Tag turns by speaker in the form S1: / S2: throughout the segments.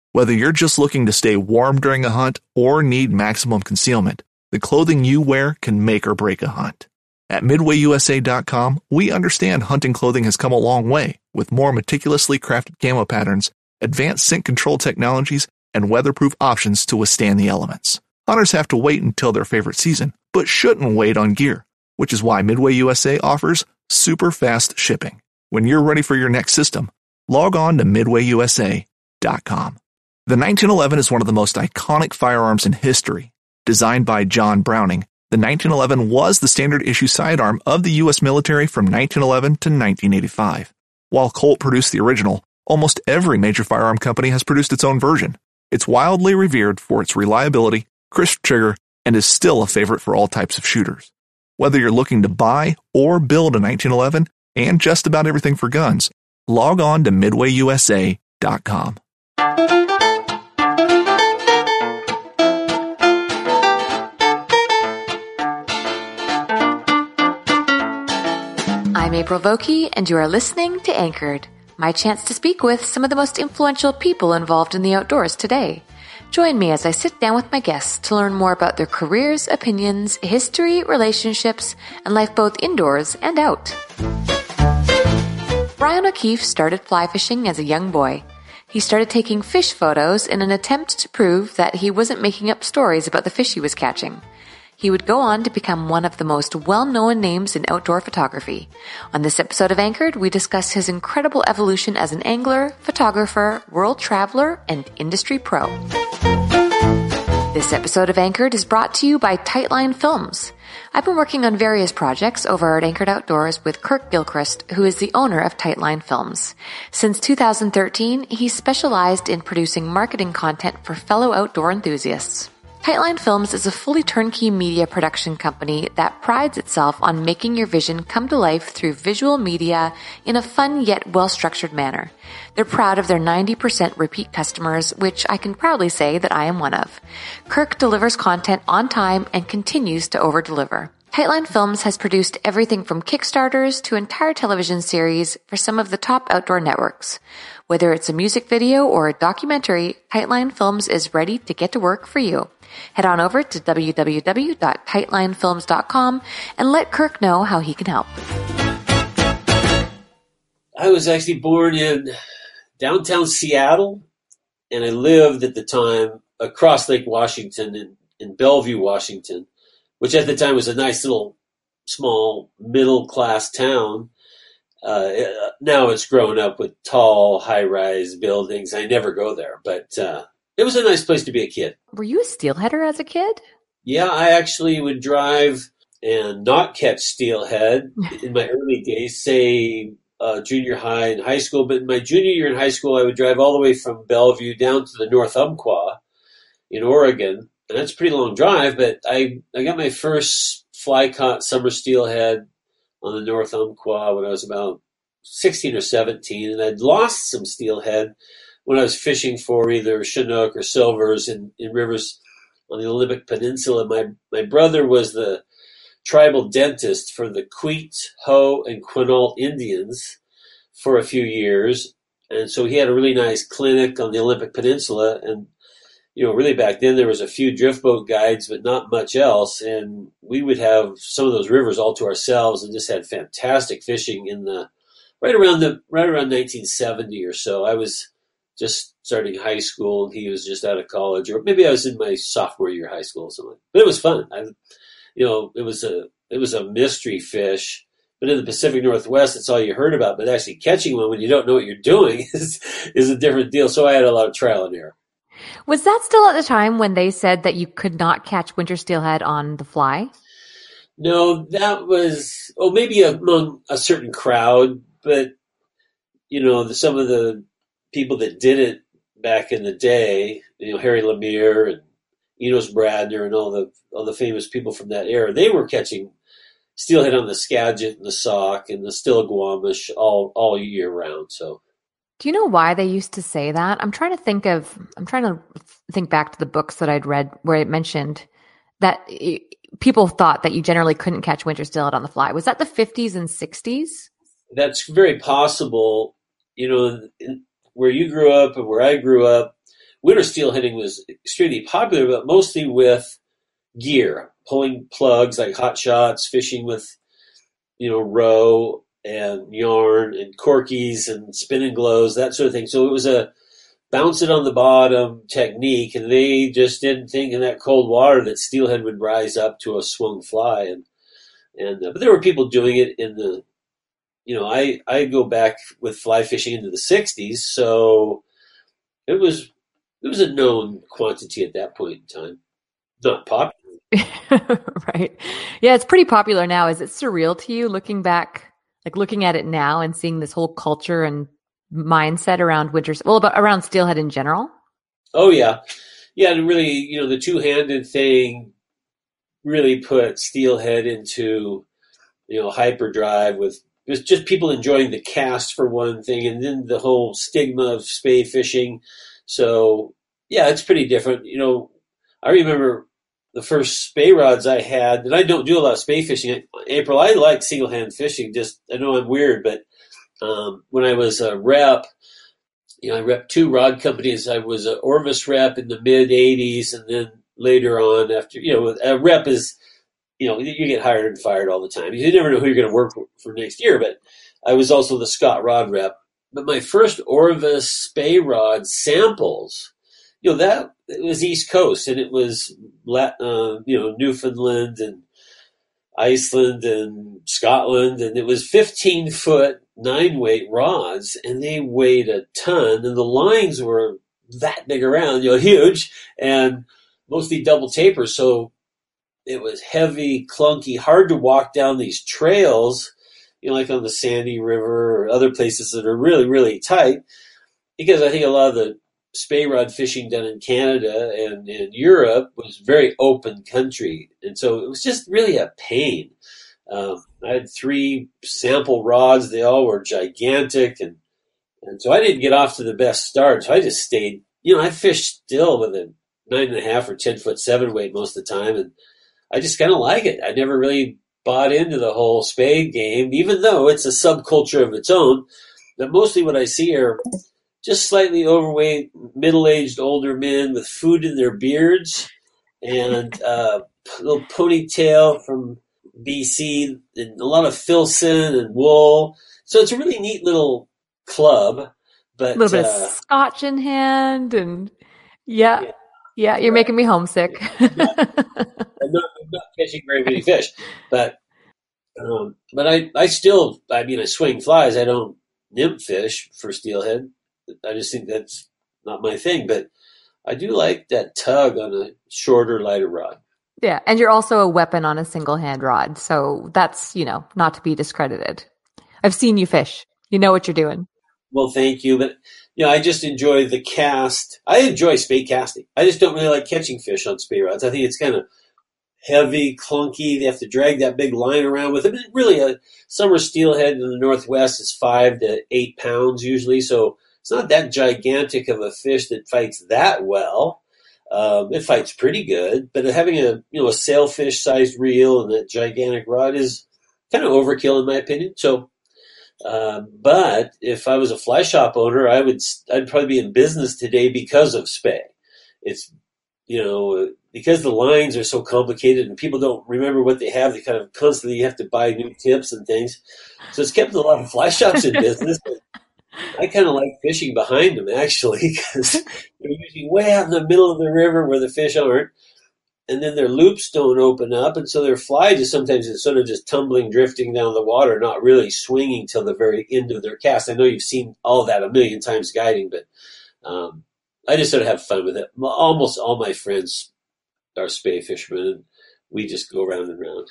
S1: Whether you're just looking to stay warm during a hunt or need maximum concealment, the clothing you wear can make or break a hunt. At MidwayUSA.com, we understand hunting clothing has come a long way with more meticulously crafted camo patterns, advanced scent control technologies, and weatherproof options to withstand the elements. Hunters have to wait until their favorite season, but shouldn't wait on gear, which is why Midway USA offers super fast shipping. When you're ready for your next system, log on to MidwayUSA.com. The 1911 is one of the most iconic firearms in history. Designed by John Browning, the 1911 was the standard issue sidearm of the U.S. military from 1911 to 1985. While Colt produced the original, almost every major firearm company has produced its own version. It's wildly revered for its reliability, crisp trigger, and is still a favorite for all types of shooters. Whether you're looking to buy or build a 1911 and just about everything for guns, log on to MidwayUSA.com.
S2: I'm April Vokey, and you are listening to Anchored, my chance to speak with some of the most influential people involved in the outdoors today. Join me as I sit down with my guests to learn more about their careers, opinions, history, relationships, and life both indoors and out. Brian O'Keefe started fly fishing as a young boy. He started taking fish photos in an attempt to prove that he wasn't making up stories about the fish he was catching. He would go on to become one of the most well-known names in outdoor photography. On this episode of Anchored, we discuss his incredible evolution as an angler, photographer, world traveler, and industry pro. This episode of Anchored is brought to you by Tightline Films. I've been working on various projects over at Anchored Outdoors with Kirk Gilchrist, who is the owner of Tightline Films. Since 2013, he's specialized in producing marketing content for fellow outdoor enthusiasts. Tightline Films is a fully turnkey media production company that prides itself on making your vision come to life through visual media in a fun yet well-structured manner. They're proud of their 90% repeat customers, which I can proudly say that I am one of. Kirk delivers content on time and continues to over-deliver. Tightline Films has produced everything from Kickstarters to entire television series for some of the top outdoor networks. Whether it's a music video or a documentary, Tightline Films is ready to get to work for you. Head on over to www.tightlinefilms.com and let Kirk know how he can help.
S3: I was actually born in downtown Seattle, and I lived at the time across Lake Washington in Bellevue, Washington, which at the time was a nice little small middle-class town. Now it's grown up with tall, high-rise buildings. I never go there, but it was a nice place to be a kid.
S2: Were you a steelheader as a kid?
S3: Yeah, I actually would drive and not catch steelhead in my early days, say junior high and high school. But in my junior year in high school, I would drive all the way from Bellevue down to the North Umpqua in Oregon. And that's a pretty long drive, but I got my first fly-caught summer steelhead on the North Umpqua when I was about 16 or 17, and I'd lost some steelhead when I was fishing for either Chinook or silvers in rivers on the Olympic Peninsula. My brother was the tribal dentist for the Queet, Hoh, and Quinault Indians for a few years, and so he had a really nice clinic on the Olympic Peninsula. And really back then there was a few drift boat guides, but not much else. And we would have some of those rivers all to ourselves and just had fantastic fishing in the right around 1970 or so. I was just starting high school and he was just out of college, or maybe I was in my sophomore year of high school or something. But it was fun. It was a mystery fish. But in the Pacific Northwest, it's all you heard about. But actually catching one when you don't know what you're doing is a different deal. So I had a lot of trial and error.
S2: Was that still at the time when they said that you could not catch winter steelhead on the fly?
S3: No, that was, maybe among a certain crowd, but, some of the people that did it back in the day, Harry Lemire and Enos Bradner and all the famous people from that era, they were catching steelhead on the Skagit and the Sauk and the Stillaguamish all year round, so.
S2: Do you know why they used to say that? I'm trying to think back to the books that I'd read where it mentioned that people thought that you generally couldn't catch winter steelhead on the fly. Was that the 50s and 60s?
S3: That's very possible. Where you grew up and where I grew up, winter steelheading was extremely popular, but mostly with gear, pulling plugs like hot shots, fishing with, row and yarn and corkies and spinning glows, that sort of thing. So it was a bounce it on the bottom technique, and they just didn't think in that cold water that steelhead would rise up to a swung fly. But there were people doing it in the, I go back with fly fishing into the '60s, so it was a known quantity at that point in time, not popular.
S2: Right. Yeah, it's pretty popular now. Is it surreal to you looking back, like looking at it now and seeing this whole culture and mindset around around steelhead in general?
S3: Oh yeah. Yeah, and really, the two-handed thing really put steelhead into, hyperdrive with just people enjoying the cast for one thing, and then the whole stigma of spey fishing. So yeah, it's pretty different. I remember the first spey rods I had, and I don't do a lot of spey fishing. April, I like single hand fishing. I know I'm weird, but when I was a rep, I repped 2 rod companies. I was an Orvis rep in the mid '80s, and then later on, after a rep is, you get hired and fired all the time. You never know who you're going to work for next year. But I was also the Scott rod rep. But my first Orvis spey rod samples, that it was East Coast, and it was Newfoundland and Iceland and Scotland, and it was 15-foot 9-weight rods, and they weighed a ton, and the lines were that big around, huge, and mostly double taper, so it was heavy, clunky, hard to walk down these trails, like on the Sandy River or other places that are really, really tight, because I think a lot of the spey rod fishing done in Canada and in Europe was very open country, and so it was just really a pain. I had 3 sample rods; they all were gigantic, and so I didn't get off to the best start. So I just stayed. I fished still with a 9.5 or 10-foot 7-weight most of the time, and I just kind of like it. I never really bought into the whole spade game, even though it's a subculture of its own. But mostly what I see are just slightly overweight, middle-aged older men with food in their beards and a little ponytail from BC and a lot of Filson and wool. So it's a really neat little club. But
S2: a little bit of scotch in hand, and yeah, you're making me homesick.
S3: I'm not catching very many fish, but I still, I swing flies. I don't nymph fish for steelhead. I just think that's not my thing, but I do like that tug on a shorter, lighter rod.
S2: Yeah, and you're also a weapon on a single hand rod, so that's, not to be discredited. I've seen you fish. You know what you're doing.
S3: Well, thank you, but I just enjoy the cast. I enjoy spey casting. I just don't really like catching fish on spey rods. I think it's kind of heavy, clunky. They have to drag that big line around with them. Really, a summer steelhead in the Northwest is 5 to 8 pounds usually, so it's not that gigantic of a fish that fights that well. It fights pretty good, but having a sailfish-sized reel and that gigantic rod is kind of overkill in my opinion. So, but if I was a fly shop owner, I'd probably be in business today because of spey. It's because the lines are so complicated and people don't remember what they have. They kind of constantly have to buy new tips and things. So it's kept a lot of fly shops in business. I kind of like fishing behind them, actually, because they're usually way out in the middle of the river where the fish aren't, and then their loops don't open up, and so their fly sometimes is sort of just tumbling, drifting down the water, not really swinging till the very end of their cast. I know you've seen all that a million times guiding, but I just sort of have fun with it. Almost all my friends are spey fishermen, and we just go round and round.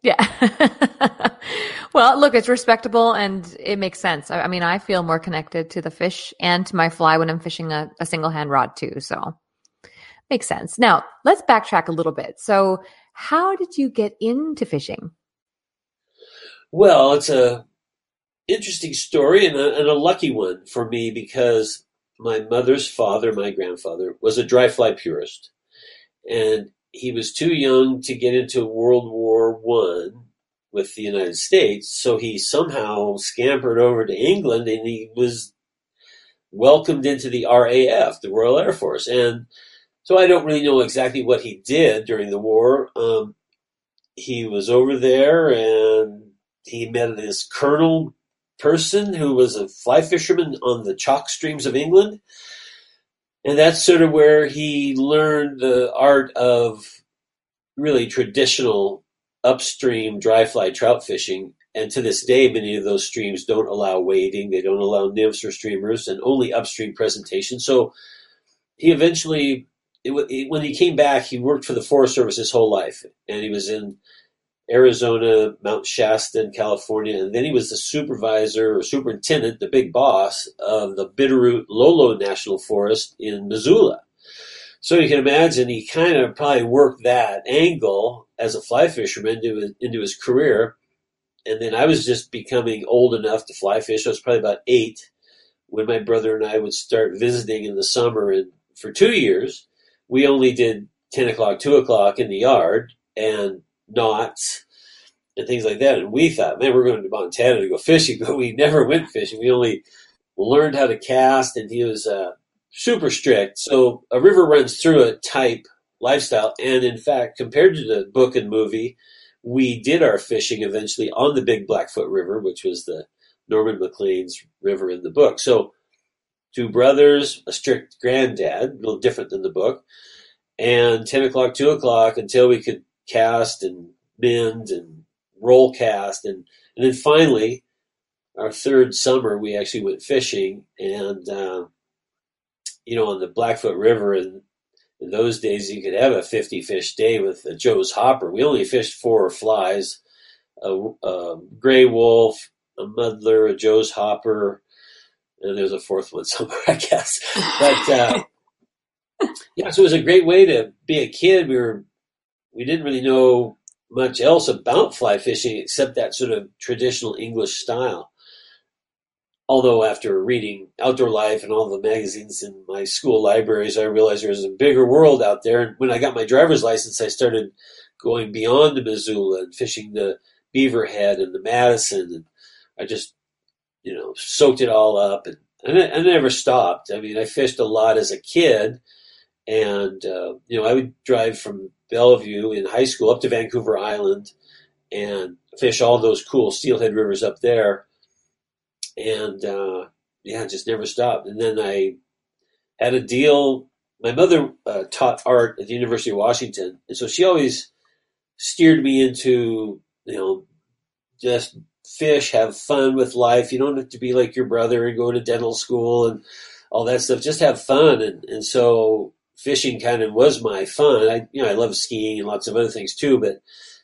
S2: Yeah. Well, look, it's respectable and it makes sense. I feel more connected to the fish and to my fly when I'm fishing a single hand rod too. So makes sense. Now let's backtrack a little bit. So how did you get into fishing?
S3: Well, it's a interesting story and a lucky one for me because my mother's father, my grandfather, was a dry fly purist. And he was too young to get into World War I with the United States, so he somehow scampered over to England, and he was welcomed into the RAF, the Royal Air Force. And so I don't really know exactly what he did during the war. He was over there and he met this colonel person who was a fly fisherman on the chalk streams of England. And that's sort of where he learned the art of really traditional upstream dry fly trout fishing. And to this day, many of those streams don't allow wading. They don't allow nymphs or streamers, and only upstream presentation. So he eventually, when he came back, he worked for the Forest Service his whole life. And he was in Arizona, Mount Shasta in California. And then he was the supervisor or superintendent, the big boss of the Bitterroot Lolo National Forest in Missoula. So you can imagine he kind of probably worked that angle as a fly fisherman into his career. And then I was just becoming old enough to fly fish. I was probably about 8 when my brother and I would start visiting in the summer. And for 2 years, we only did 10 o'clock, 2 o'clock in the yard and knots and things like that. And we thought, man, we're going to Montana to go fishing, but we never went fishing. We only learned how to cast, and he was super strict. So a river runs through it type lifestyle. And in fact, compared to the book and movie, we did our fishing eventually on the Big Blackfoot River, which was the Norman Maclean's river in the book. So 2 brothers, a strict granddad, a little different than the book, and 10 o'clock, 2 o'clock until we could cast and bend and roll cast. And then finally, our 3rd summer, we actually went fishing. And, on the Blackfoot River, and in those days, you could have a 50-fish day with a Joe's hopper. We only fished 4 flies, a gray wolf, a muddler, a Joe's hopper, and there's a 4th one somewhere, I guess. But so it was a great way to be a kid. We didn't really know much else about fly fishing except that sort of traditional English style. Although after reading Outdoor Life and all the magazines in my school libraries, I realized there was a bigger world out there. And when I got my driver's license, I started going beyond the Missoula and fishing the Beaverhead and the Madison. And I just, soaked it all up. And I never stopped. I mean, I fished a lot as a kid. And, I would drive from Bellevue in high school up to Vancouver Island and fish all those cool steelhead rivers up there. And, just never stopped. And then I had a deal. My mother taught art at the University of Washington. And so she always steered me into, just fish, have fun with life. You don't have to be like your brother and go to dental school and all that stuff. Just have fun. And so fishing kind of was my fun. I love skiing and lots of other things too, but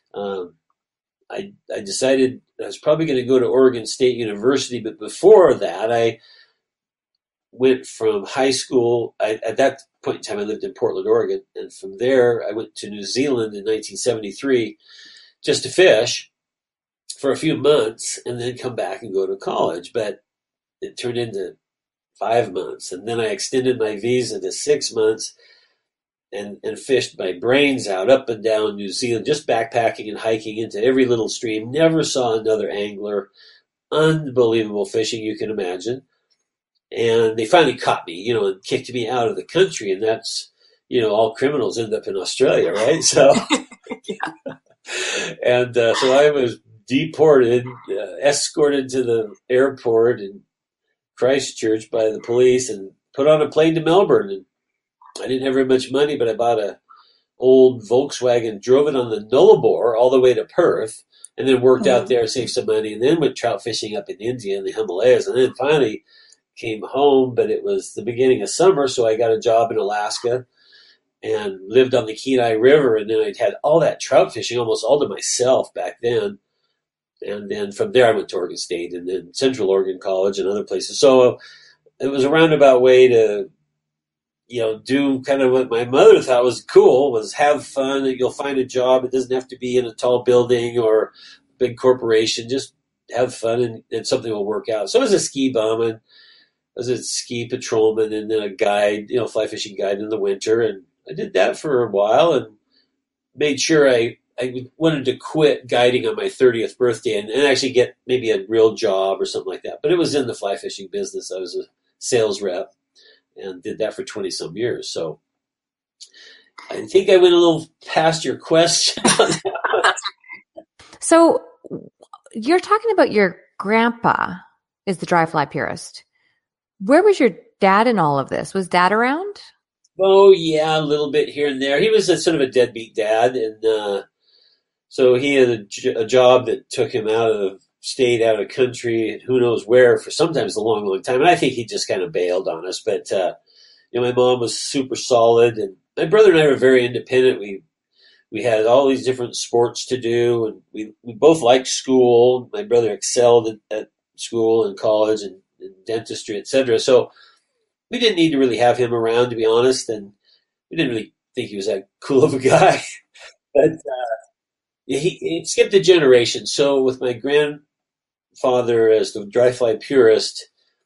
S3: I decided I was probably going to go to Oregon State University, but before that, I went from high school. At that point in time, I lived in Portland, Oregon, and from there, I went to New Zealand in 1973 just to fish for a few months and then come back and go to college. But it turned into 5 months, and then I extended my visa to 6 months and fished my brains out up and down New Zealand, just backpacking and hiking into every little stream. Never saw another angler. Unbelievable fishing, you can imagine. And they finally caught me, and kicked me out of the country. And that's, all criminals end up in Australia, right? So, and so I was deported, escorted to the airport in Christchurch by the police and put on a plane to Melbourne. And I didn't have very much money, but I bought a old Volkswagen, drove it on the Nullarbor all the way to Perth, and then worked out there, saved some money, and then went trout fishing up in India in the Himalayas, and then finally came home. But it was the beginning of summer, so I got a job in Alaska and lived on the Kenai River, and then I'd had all that trout fishing almost all to myself back then. And then from there I went to Oregon State and then Central Oregon College and other places. So it was a roundabout way to do kind of what my mother thought was cool, was have fun, and you'll find a job. It doesn't have to be in a tall building or a big corporation. Just have fun and something will work out. So I was a ski bum and I was a ski patrolman and then a guide, fly fishing guide in the winter. And I did that for a while and made sure I wanted to quit guiding on my 30th birthday and actually get maybe a real job or something like that. But it was in the fly fishing business. I was a sales rep and did that for 20 some years. So I think I went a little past your question.
S2: So you're talking about your grandpa is the dry fly purist. Where was your dad in all of this? Was dad around?
S3: Oh, yeah, a little bit here and there. He was a sort of a deadbeat dad. And so he had a job that took him out of state, out of country, who knows where, for sometimes a long, long time. And I think he just kind of bailed on us. But, my mom was super solid. And my brother and I were very independent. We had all these different sports to do. And we both liked school. My brother excelled at school and college and dentistry, etc. So we didn't need to really have him around, to be honest, and we didn't really think he was that cool of a guy. But he skipped a generation. So with my grandfather as the dry fly purist,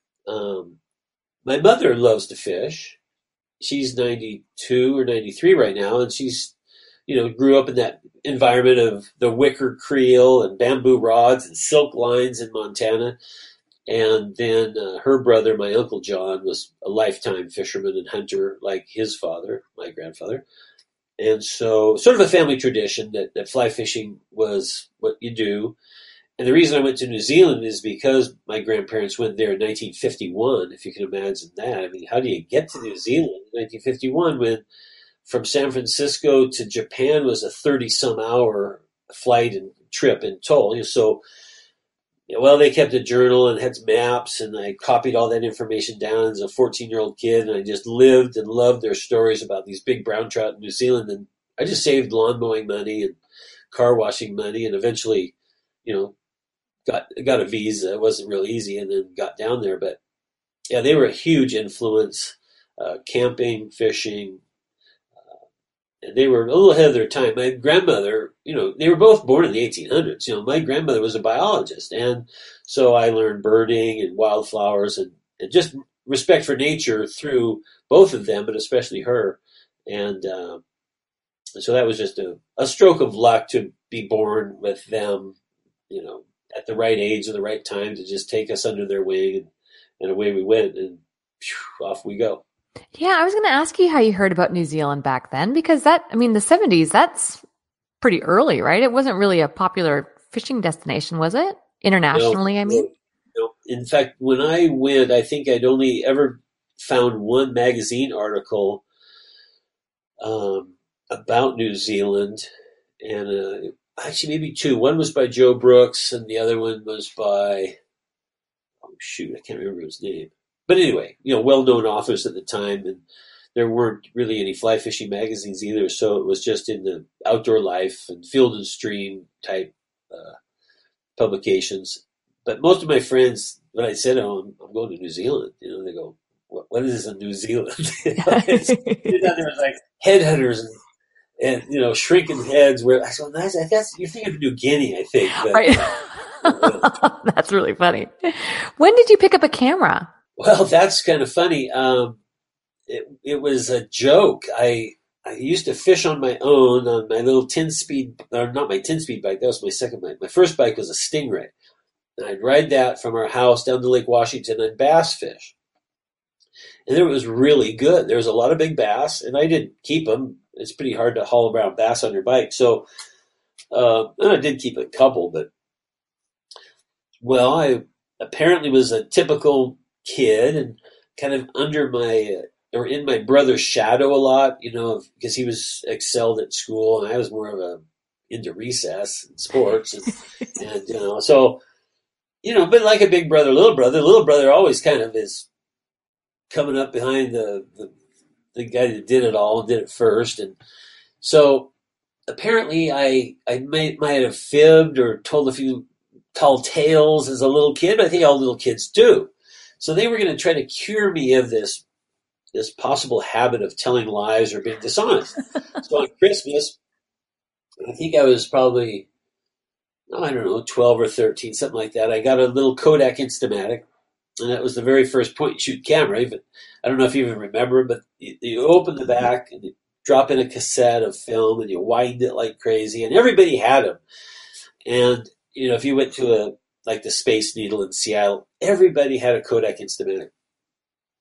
S3: my mother loves to fish. She's 92 or 93 right now, and she's, grew up in that environment of the wicker creel and bamboo rods and silk lines in Montana. And then her brother, my Uncle John, was a lifetime fisherman and hunter like his father, my grandfather. And so sort of a family tradition that fly fishing was what you do. And the reason I went to New Zealand is because my grandparents went there in 1951, if you can imagine that. I mean, how do you get to New Zealand in 1951 when from San Francisco to Japan was a 30-some hour flight and trip in total? So well, they kept a journal and had maps, and I copied all that information down as a 14-year-old kid, and I just lived and loved their stories about these big brown trout in New Zealand. And I just saved lawn mowing money and car washing money, and eventually, got a visa. It wasn't real easy, and then got down there. But yeah, they were a huge influence, camping, fishing. And they were a little ahead of their time. My grandmother, they were both born in the 1800s. My grandmother was a biologist. And so I learned birding and wildflowers and just respect for nature through both of them, but especially her. And so that was just a stroke of luck to be born with them, at the right age and the right time to just take us under their wing. And away we went, and off we go.
S2: Yeah, I was going to ask you how you heard about New Zealand back then, because the 70s, that's pretty early, right? It wasn't really a popular fishing destination, was it? Internationally,
S3: No,
S2: I mean?
S3: No. In fact, when I went, I think I'd only ever found one magazine article about New Zealand, and actually maybe two. One was by Joe Brooks, and the other one was by, I can't remember his name. But anyway, well-known authors at the time, and there weren't really any fly fishing magazines either, so it was just in the Outdoor Life and Field and Stream type publications. But most of my friends, when I said, I'm going to New Zealand, they go, what is this in New Zealand? There was like headhunters and shrinking heads. Where I said, that's you're thinking of New Guinea, I think. But,
S2: right. That's really funny. When did you pick up a camera?
S3: Well, that's kind of funny. It was a joke. I used to fish on my own on my little 10-speed, or not my 10-speed bike. That was my second bike. My first bike was a Stingray. And I'd ride that from our house down to Lake Washington and bass fish. And it was really good. There was a lot of big bass, and I didn't keep them. It's pretty hard to haul around bass on your bike. So, and I did keep a couple, but, well, I apparently was a typical kid and kind of under or in my brother's shadow a lot, because he was excelled at school and I was more into recess and sports and so, but like a big brother, little brother always kind of is coming up behind the guy that did it all and did it first. And so apparently I might have fibbed or told a few tall tales as a little kid, but I think all little kids do. So they were going to try to cure me of this possible habit of telling lies or being dishonest. So on Christmas, I think I was probably, 12 or 13, something like that. I got a little Kodak Instamatic, and that was the very first point-and-shoot camera. Even, I don't know if you even remember, but you open the back and you drop in a cassette of film and you wind it like crazy, and everybody had them. And, if you went to like the Space Needle in Seattle, everybody had a Kodak Instamatic.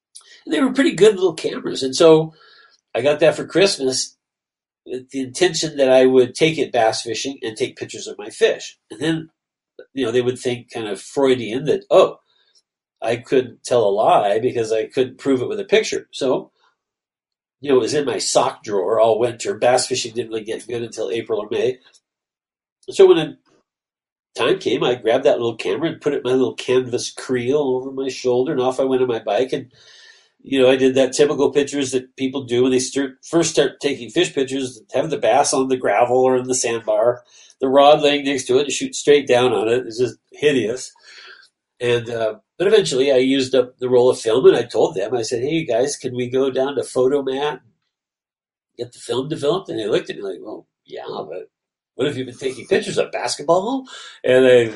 S3: And they were pretty good little cameras. And so I got that for Christmas with the intention that I would take it bass fishing and take pictures of my fish. And then, they would think kind of Freudian that, oh, I couldn't tell a lie because I couldn't prove it with a picture. So, it was in my sock drawer all winter. Bass fishing didn't really get good until April or May. So when the time came, I grabbed that little camera and put it in my little canvas creel over my shoulder, and off I went on my bike. And, I did that typical pictures that people do when they first start taking fish pictures, have the bass on the gravel or in the sandbar, the rod laying next to it, and shoot straight down on it. It's just hideous. And but eventually I used up the roll of film, and I told them, I said, hey, you guys, can we go down to Photomat and get the film developed? And they looked at me like, well, yeah, but what have you been taking pictures of? Basketball? And they,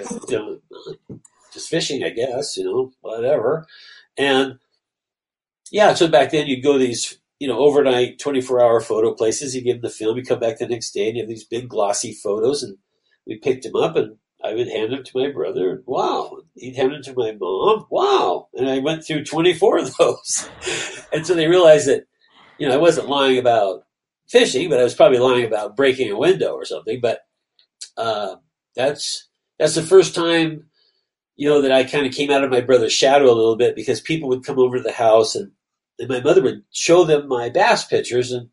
S3: just fishing, I guess, whatever. And yeah, so back then you'd go to these, overnight 24-hour photo places. You give them the film, you come back the next day, and you have these big glossy photos. And we picked them up, and I would hand them to my brother. Wow. He'd hand them to my mom. Wow. And I went through 24 of those. And so they realized that, I wasn't lying about fishing, but I was probably lying about breaking a window or something. But that's the first time, that I kind of came out of my brother's shadow a little bit, because people would come over to the house, and my mother would show them my bass pictures, and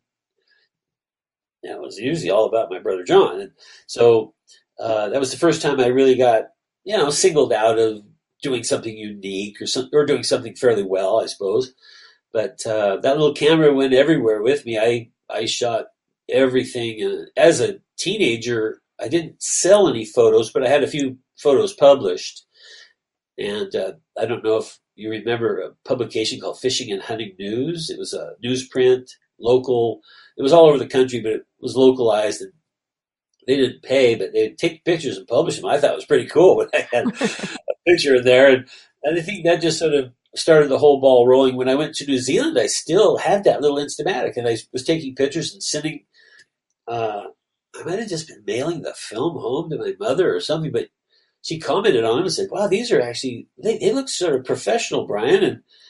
S3: it was usually all about my brother John. And so that was the first time I really got, singled out of doing something unique or doing something fairly well, I suppose. But that little camera went everywhere with me. I shot everything. And as a teenager, I didn't sell any photos, but I had a few photos published. And I don't know if you remember a publication called Fishing and Hunting News. It was a newsprint, local. It was all over the country, but it was localized, and they didn't pay, but they'd take pictures and publish them. I thought it was pretty cool when I had a picture in there. And I think that just sort of started the whole ball rolling. When I went to New Zealand, I still had that little Instamatic, and I was taking pictures and sending, I might have just been mailing the film home to my mother or something, but she commented on them and said, wow, these are actually, they look sort of professional, Brian.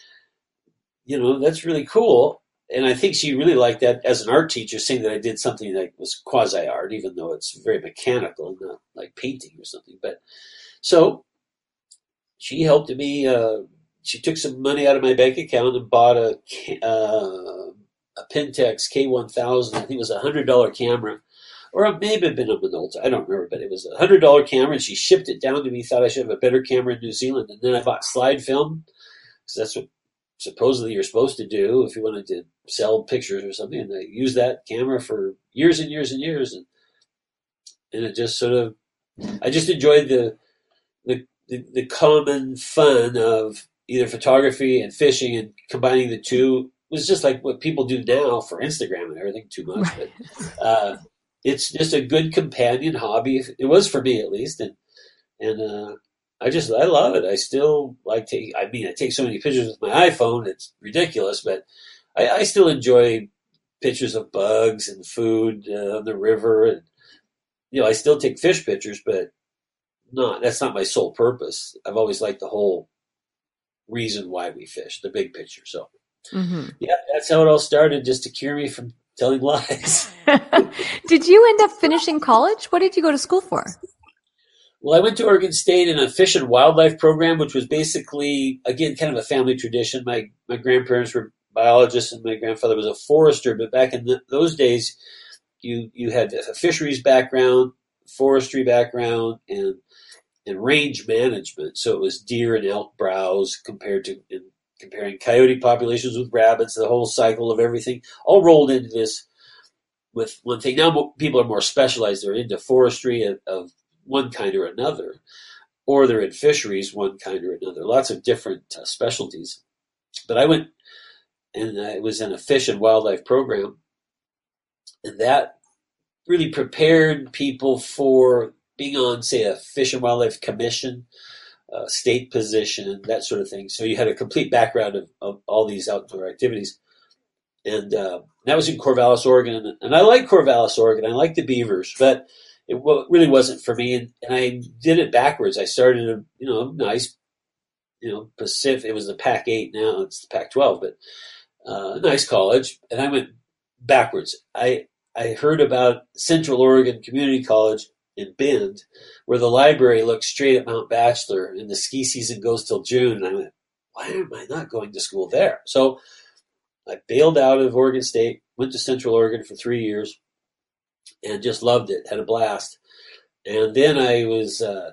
S3: And, that's really cool. And I think she really liked that as an art teacher, saying that I did something that was quasi-art, even though it's very mechanical, not like painting or something. But so she helped me. She took some money out of my bank account and bought a Pentax K1000. I think it was a $100 camera, or it may have been a Minolta. I don't remember, but it was a $100 camera, and she shipped it down to me. Thought I should have a better camera in New Zealand, and then I bought slide film, because that's what supposedly you're supposed to do if you wanted to sell pictures or something. And I used that camera for years and years and years, and it just sort of, I just enjoyed the common fun of either photography and fishing, and combining the two. It was just like what people do now for Instagram and everything, too much, but it's just a good companion hobby. It was for me, at least, and I love it. I still I take so many pictures with my iPhone, it's ridiculous, but I still enjoy pictures of bugs and food on the river. And, I still take fish pictures, but that's not my sole purpose. I've always liked the whole reason why we fish, the big picture. So, yeah, that's how it all started, just to cure me from telling lies.
S2: Did you end up finishing college? What did you go to school for?
S3: Well, I went to Oregon State in a fish and wildlife program, which was basically, again, kind of a family tradition. My grandparents were biologists, and my grandfather was a forester. But back in those days, you had a fisheries background, forestry background, and range management. So it was deer and elk browse comparing coyote populations with rabbits, the whole cycle of everything, all rolled into this with one thing. Now people are more specialized. They're into forestry of one kind or another, or they're in fisheries, one kind or another. Lots of different specialties. But I went, and I was in a fish and wildlife program, and that really prepared people for being on, say, a fish and wildlife commission, state position, that sort of thing. So you had a complete background of all these outdoor activities. And that was in Corvallis, Oregon. And I like Corvallis, Oregon. I like the beavers, but it really wasn't for me. And I did it backwards. I started a nice Pacific. It was the Pac-8 now; it's the Pac-12, but nice college. And I went backwards. I heard about Central Oregon Community College in Bend, where the library looks straight at Mount Bachelor, and the ski season goes till June. And I went, why am I not going to school there? So I bailed out of Oregon State, went to Central Oregon for 3 years, and just loved it. Had a blast. And then I was a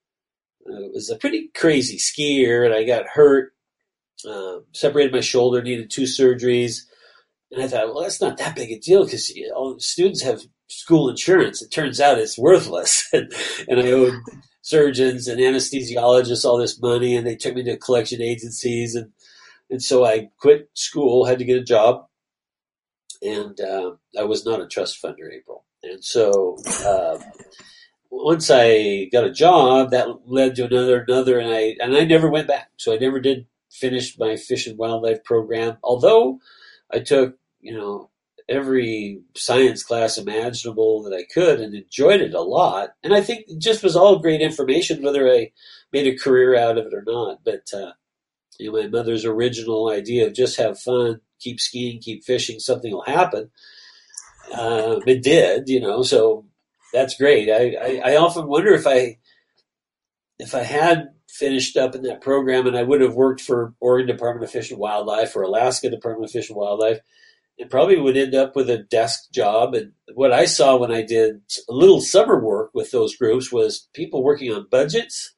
S3: pretty crazy skier, and I got hurt, separated my shoulder, needed 2 surgeries. And I thought, well, that's not that big a deal because students have school insurance. It turns out it's worthless. and I owed surgeons and anesthesiologists all this money, and they took me to collection agencies. And so I quit school, had to get a job. And I was not a trust funder, April. And so once I got a job, that led to another, and I never went back. So I never did finish my fish and wildlife program, although I took, every science class imaginable that I could and enjoyed it a lot. And I think it just was all great information, whether I made a career out of it or not. But, my mother's original idea of just have fun, keep skiing, keep fishing, something will happen. It did, so that's great. I often wonder if I had finished up in that program and I would have worked for Oregon Department of Fish and Wildlife or Alaska Department of Fish and Wildlife, it probably would end up with a desk job. And what I saw when I did a little summer work with those groups was people working on budgets,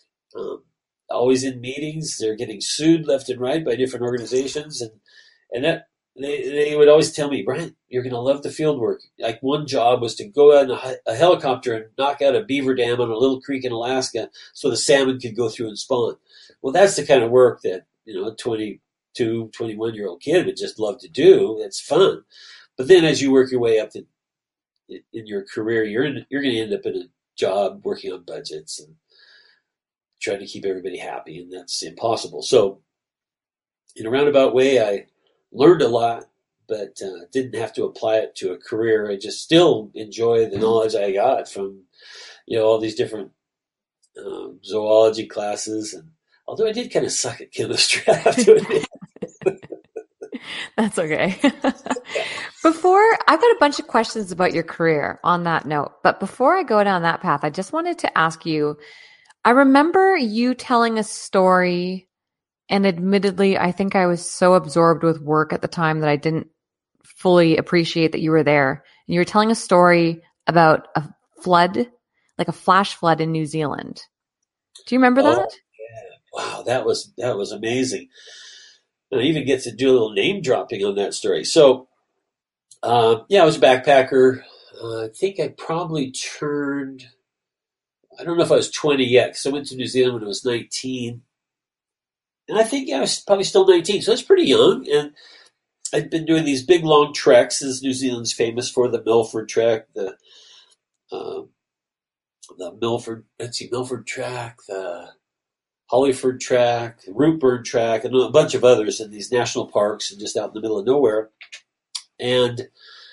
S3: always in meetings. They're getting sued left and right by different organizations. And that they would always tell me, Brian, you're going to love the field work. Like one job was to go out in a helicopter and knock out a beaver dam on a little creek in Alaska so the salmon could go through and spawn. Well, that's the kind of work that, a 22, 21-year-old kid would just love to do. It's fun. But then as you work your way up in your career, you're going to end up in a job working on budgets and trying to keep everybody happy, and that's impossible. So in a roundabout way, I learned a lot, but didn't have to apply it to a career. I just still enjoy the knowledge I got from, all these different zoology classes. And although I did kind of suck at chemistry, I have to admit.
S2: That's okay. I've got a bunch of questions about your career on that note, but before I go down that path, I just wanted to ask you, I remember you telling a story. And admittedly, I think I was so absorbed with work at the time that I didn't fully appreciate that you were there. And you were telling a story about a flood, like a flash flood in New Zealand. Do you remember that?
S3: Yeah. Wow, that was amazing. And I even get to do a little name dropping on that story. So, I was a backpacker. I think I probably turned, I don't know if I was 20 yet, because I went to New Zealand when I was 19. And I think I was probably still 19, so that's pretty young. And I'd been doing these big, long treks, as New Zealand's famous for, the Milford Trek, the Milford Trek, the Hollyford Trek, the Rootburn Trek, and a bunch of others in these national parks and just out in the middle of nowhere. And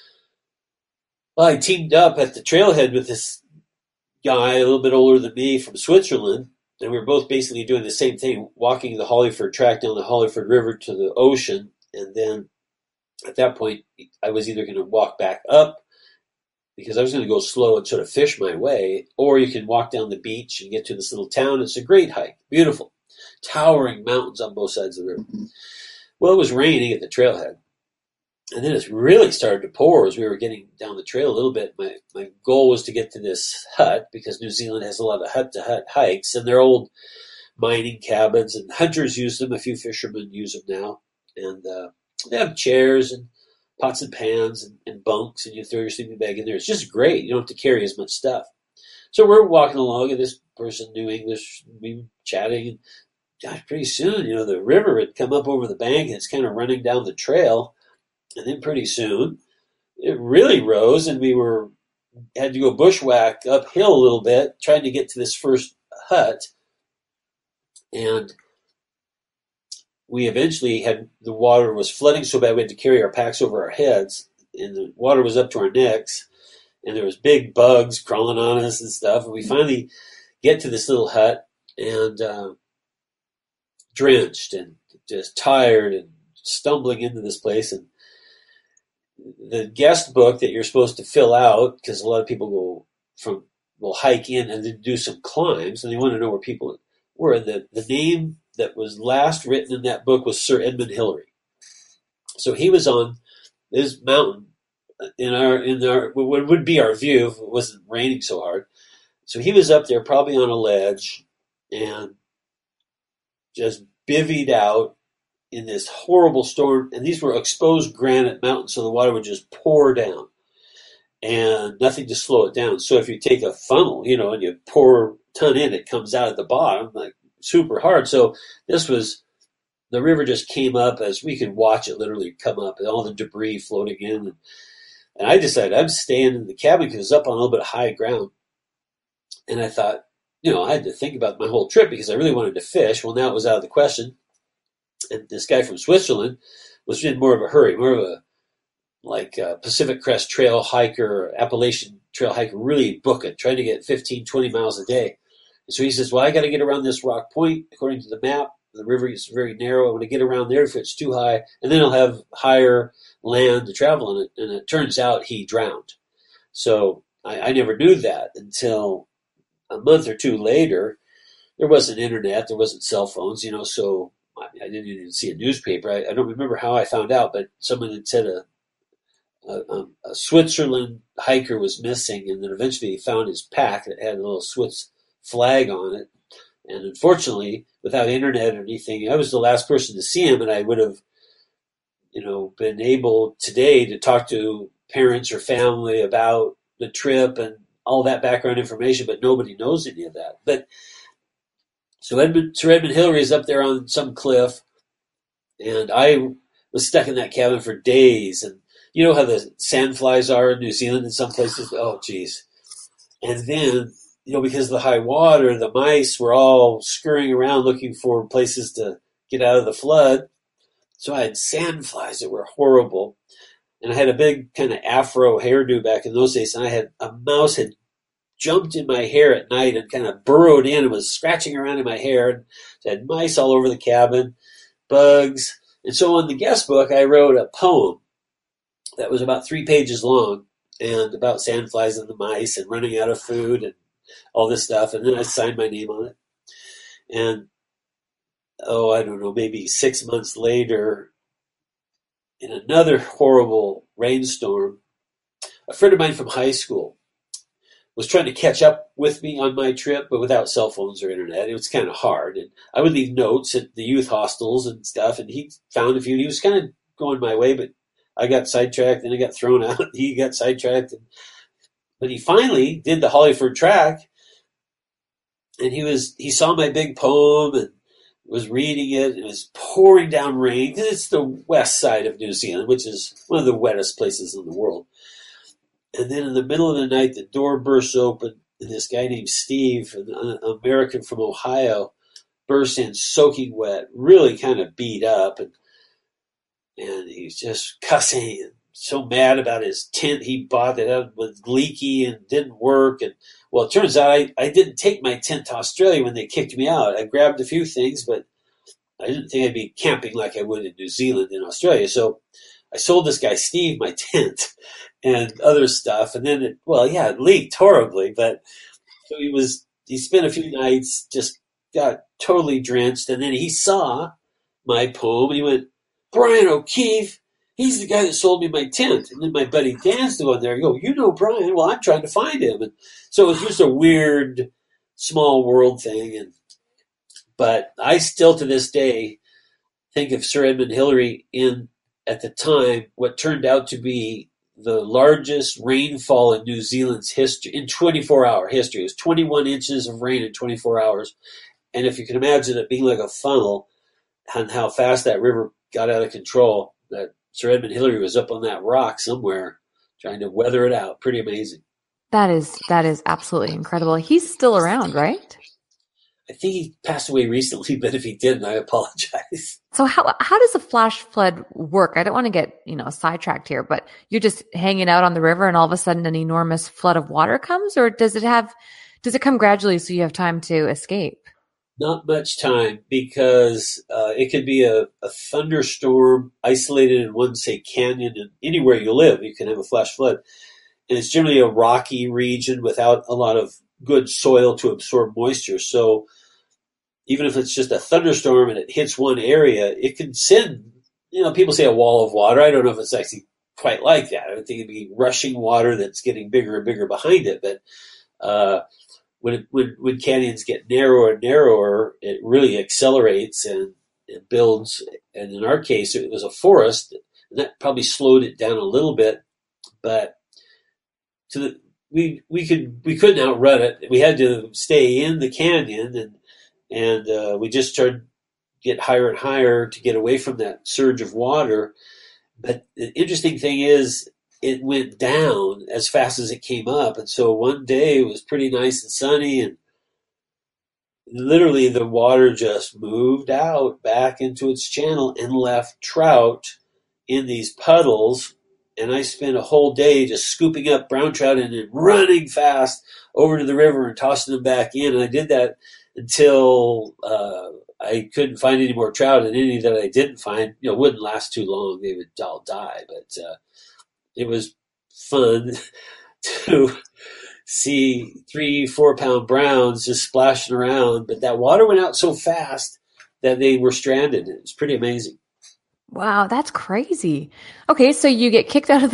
S3: I teamed up at the trailhead with this guy a little bit older than me from Switzerland. And we were both basically doing the same thing, walking the Hollyford Track down the Hollyford River to the ocean. And then at that point, I was either going to walk back up because I was going to go slow and sort of fish my way, or you can walk down the beach and get to this little town. It's a great hike, beautiful, towering mountains on both sides of the river. Well, it was raining at the trailhead. And then it really started to pour as we were getting down the trail a little bit. My goal was to get to this hut because New Zealand has a lot of hut-to-hut hikes, and they're old mining cabins, and hunters use them. A few fishermen use them now. And they have chairs and pots and pans and bunks, and you throw your sleeping bag in there. It's just great. You don't have to carry as much stuff. So we're walking along, and this person knew English. We were chatting, and gosh, pretty soon, the river had come up over the bank, and it's kind of running down the trail. And then pretty soon, it really rose, and we had to go bushwhack uphill a little bit, trying to get to this first hut. And we eventually the water was flooding so bad we had to carry our packs over our heads, and the water was up to our necks, and there was big bugs crawling on us and stuff. And we finally get to this little hut, and drenched and just tired and stumbling into this place. And the guest book that you're supposed to fill out, because a lot of people will hike in and then do some climbs, and they want to know where people were. The name that was last written in that book was Sir Edmund Hillary. So he was on this mountain in what would be our view if it wasn't raining so hard. So he was up there, probably on a ledge, and just bivvied out in this horrible storm. And these were exposed granite mountains, so the water would just pour down, and nothing to slow it down. So if you take a funnel, and you pour a ton in, it comes out at the bottom like super hard. So the river just came up as we could watch it literally come up, and all the debris floating in. And I decided I'd stay in the cabin because it was up on a little bit of high ground. And I thought, I had to think about my whole trip because I really wanted to fish. Well, now it was out of the question. And this guy from Switzerland was in more of a hurry, more of a Pacific Crest Trail hiker, Appalachian Trail hiker, really booking, trying to get 15, 20 miles a day. And so he says, well, I got to get around this rock point according to the map. The river is very narrow. I want to get around there if it's too high, and then I'll have higher land to travel on it. And it turns out he drowned. So I never knew that until a month or two later. There wasn't internet, there wasn't cell phones, so I didn't even see a newspaper. I don't remember how I found out, but someone had said a Switzerland hiker was missing, and then eventually he found his pack that had a little Swiss flag on it. And unfortunately, without internet or anything, I was the last person to see him, and I would have, been able today to talk to parents or family about the trip and all that background information, but nobody knows any of that. But so Sir Edmund Hillary is up there on some cliff, and I was stuck in that cabin for days. And you know how the sandflies are in New Zealand in some places? Oh, geez. And then, because of the high water, the mice were all scurrying around looking for places to get out of the flood. So I had sandflies that were horrible. And I had a big kind of afro hairdo back in those days. And a mouse had jumped in my hair at night and kind of burrowed in and was scratching around in my hair. And I had mice all over the cabin, bugs. And so on the guest book, I wrote a poem that was about 3 pages long and about sandflies and the mice and running out of food and all this stuff. And then I signed my name on it. And, I don't know, maybe 6 months later, in another horrible rainstorm, a friend of mine from high school was trying to catch up with me on my trip, but without cell phones or internet. It was kind of hard. And I would leave notes at the youth hostels and stuff, and he found a few. He was kind of going my way, but I got sidetracked, and I got thrown out. He got sidetracked. But he finally did the Hollyford Track, and he saw my big poem and was reading it. It was pouring down rain because it's the west side of New Zealand, which is one of the wettest places in the world. And then in the middle of the night, the door bursts open, and this guy named Steve, an American from Ohio, bursts in soaking wet, really kind of beat up, and he's just cussing and so mad about his tent he bought that was leaky and didn't work. And well, it turns out I didn't take my tent to Australia when they kicked me out. I grabbed a few things, but I didn't think I'd be camping like I would in New Zealand in Australia. So I sold this guy Steve my tent and other stuff. And then it leaked horribly, but so he spent a few nights, just got totally drenched. And then he saw my poem and he went, "Brian O'Keefe, he's the guy that sold me my tent." And then my buddy Dan's the one there. I go, "You know Brian?" "Well, I'm trying to find him." And so it was just a weird, small world thing. But I still to this day think of Sir Edmund Hillary in, at the time, what turned out to be the largest rainfall in New Zealand's history, in 24-hour history. It was 21 inches of rain in 24 hours. And if you can imagine it being like a funnel and how fast that river got out of control, that Sir Edmund Hillary was up on that rock somewhere trying to weather it out. Pretty amazing.
S2: That is absolutely incredible. He's still around, right?
S3: I think he passed away recently, but if he didn't, I apologize.
S2: So how does a flash flood work? I don't want to get, sidetracked here, but you're just hanging out on the river and all of a sudden an enormous flood of water comes, or does it come gradually so you have time to escape?
S3: Not much time because it could be a thunderstorm isolated in one, say, canyon, and anywhere you live, you can have a flash flood. And it's generally a rocky region without a lot of good soil to absorb moisture. So even if it's just a thunderstorm and it hits one area, it can send, people say a wall of water. I don't know if it's actually quite like that. I would think it'd be rushing water that's getting bigger and bigger behind it. But when canyons get narrower and narrower, it really accelerates and it builds. And in our case, it was a forest, and that probably slowed it down a little bit. But we couldn't outrun it. We had to stay in the canyon, and we just started to get higher and higher to get away from that surge of water. But the interesting thing is, it went down as fast as it came up. And so one day it was pretty nice and sunny, and literally the water just moved out back into its channel and left trout in these puddles. And I spent a whole day just scooping up brown trout and then running fast over to the river and tossing them back in. And I did that until I couldn't find any more trout, and any that I didn't find, wouldn't last too long. They would all die. But it was fun to see 3-4 pound browns just splashing around. But that water went out so fast that they were stranded. It was pretty amazing.
S2: Wow, that's crazy. Okay, so you get kicked out of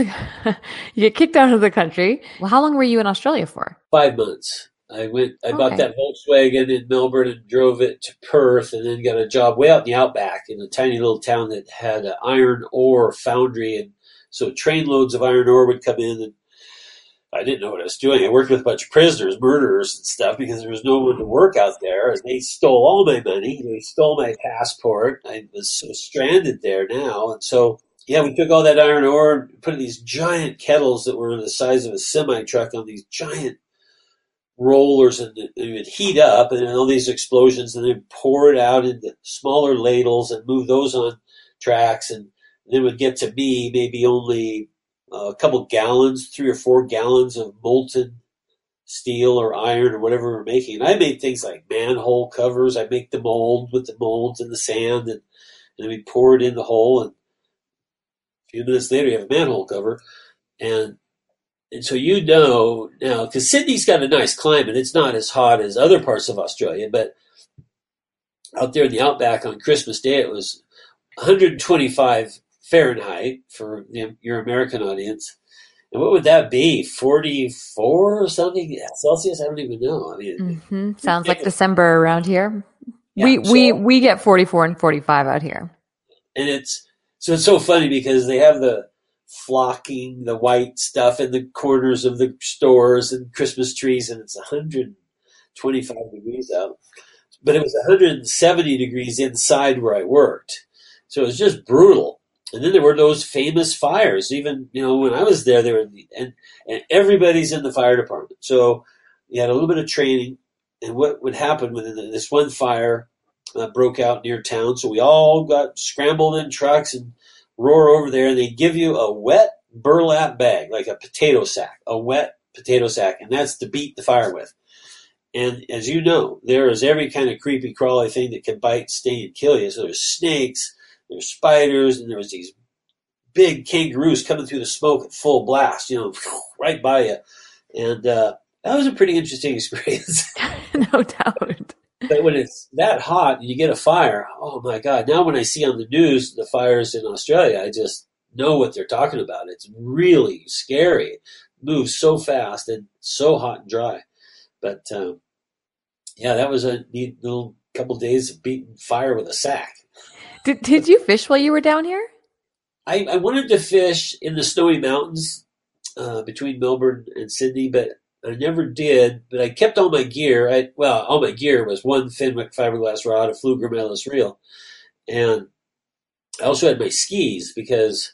S2: the country. Well, how long were you in Australia for?
S3: 5 months. I bought that Volkswagen in Melbourne and drove it to Perth, and then got a job way out in the outback in a tiny little town that had an iron ore foundry. And so trainloads of iron ore would come in, and I didn't know what I was doing. I worked with a bunch of prisoners, murderers and stuff, because there was no one to work out there. And they stole all my money. They stole my passport. I was so stranded there now. And so, we took all that iron ore and put in these giant kettles that were the size of a semi-truck on these giant rollers, and it would heat up, and then all these explosions, and then pour it out into smaller ladles and move those on tracks. And then it would get to me maybe only a couple gallons, 3 or 4 gallons of molten steel or iron or whatever we're making. And I made things like manhole covers. I make the mold with the molds and the sand, and then we pour it in the hole, and a few minutes later you have a manhole cover. And so now, because Sydney's got a nice climate, it's not as hot as other parts of Australia, but out there in the outback on Christmas Day, it was 125 Fahrenheit for your American audience. And what would that be? 44 or something Celsius? I don't even know. I mean,
S2: sounds like December around here. Yeah, we get 44 and 45 out here. And
S3: it's so funny because they have the flocking, the white stuff in the corners of the stores and Christmas trees, and it's 125 degrees out. But it was 170 degrees inside where I worked. So it was just brutal. And then there were those famous fires. Even, when I was there, and everybody's in the fire department. So you had a little bit of training. And what would happen when this one fire broke out near town, so we all got scrambled in trucks and roar over there, and they give you a wet burlap bag, like a potato sack, a wet potato sack, and that's to beat the fire with. And as you know, there is every kind of creepy, crawly thing that can bite, sting, and kill you. So there's snakes, there's spiders, and there was these big kangaroos coming through the smoke at full blast, right by you. And that was a pretty interesting experience.
S2: No doubt.
S3: But when it's that hot and you get a fire, oh my God. Now when I see on the news the fires in Australia, I just know what they're talking about. It's really scary. It moves so fast and so hot and dry. But that was a neat little couple days of beating fire with a sack.
S2: Did you fish while you were down here?
S3: I wanted to fish in the snowy mountains between Melbourne and Sydney, but I never did. But I kept all my gear. All my gear was one Fenwick fiberglass rod, a Pflueger Metaless reel, and I also had my skis because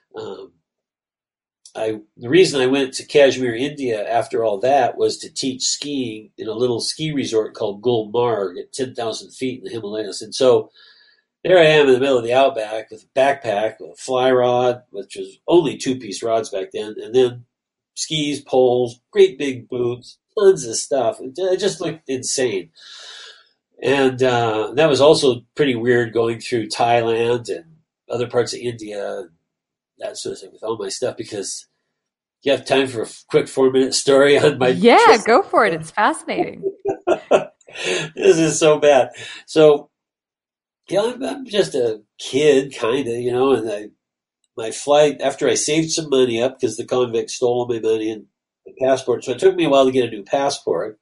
S3: the reason I went to Kashmir, India after all that was to teach skiing in a little ski resort called Gulmarg at 10,000 feet in the Himalayas. And so there I am in the middle of the outback with a backpack, with a fly rod, which was only 2-piece rods back then, and then skis, poles, great big boots, tons of stuff. It just looked insane. And that was also pretty weird going through Thailand and other parts of India, and that sort of thing with all my stuff, because you have time for a quick 4-minute story on my
S2: Yeah,
S3: trip.
S2: go for it. It's fascinating.
S3: This is so bad. So, yeah, I'm just a kid, kind of, and my flight, after I saved some money up because the convict stole my money and the passport. So it took me a while to get a new passport.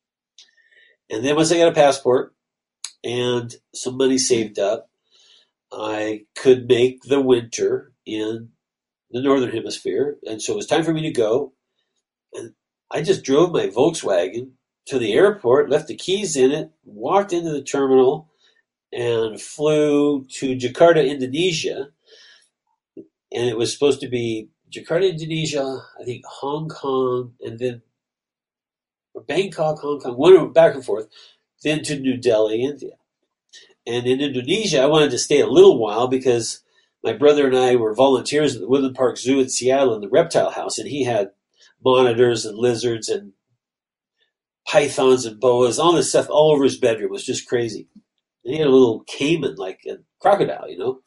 S3: And then once I got a passport and some money saved up, I could make the winter in the Northern Hemisphere. And so it was time for me to go. And I just drove my Volkswagen to the airport, left the keys in it, walked into the terminal, and flew to Jakarta, Indonesia. And it was supposed to be Jakarta, Indonesia, I think Hong Kong, and then or Bangkok, Hong Kong, one back and forth, then to New Delhi, India. And in Indonesia, I wanted to stay a little while because my brother and I were volunteers at the Woodland Park Zoo in Seattle in the reptile house, and he had monitors and lizards and pythons and boas, all this stuff all over his bedroom. It was just crazy. And he had a little caiman, like a crocodile.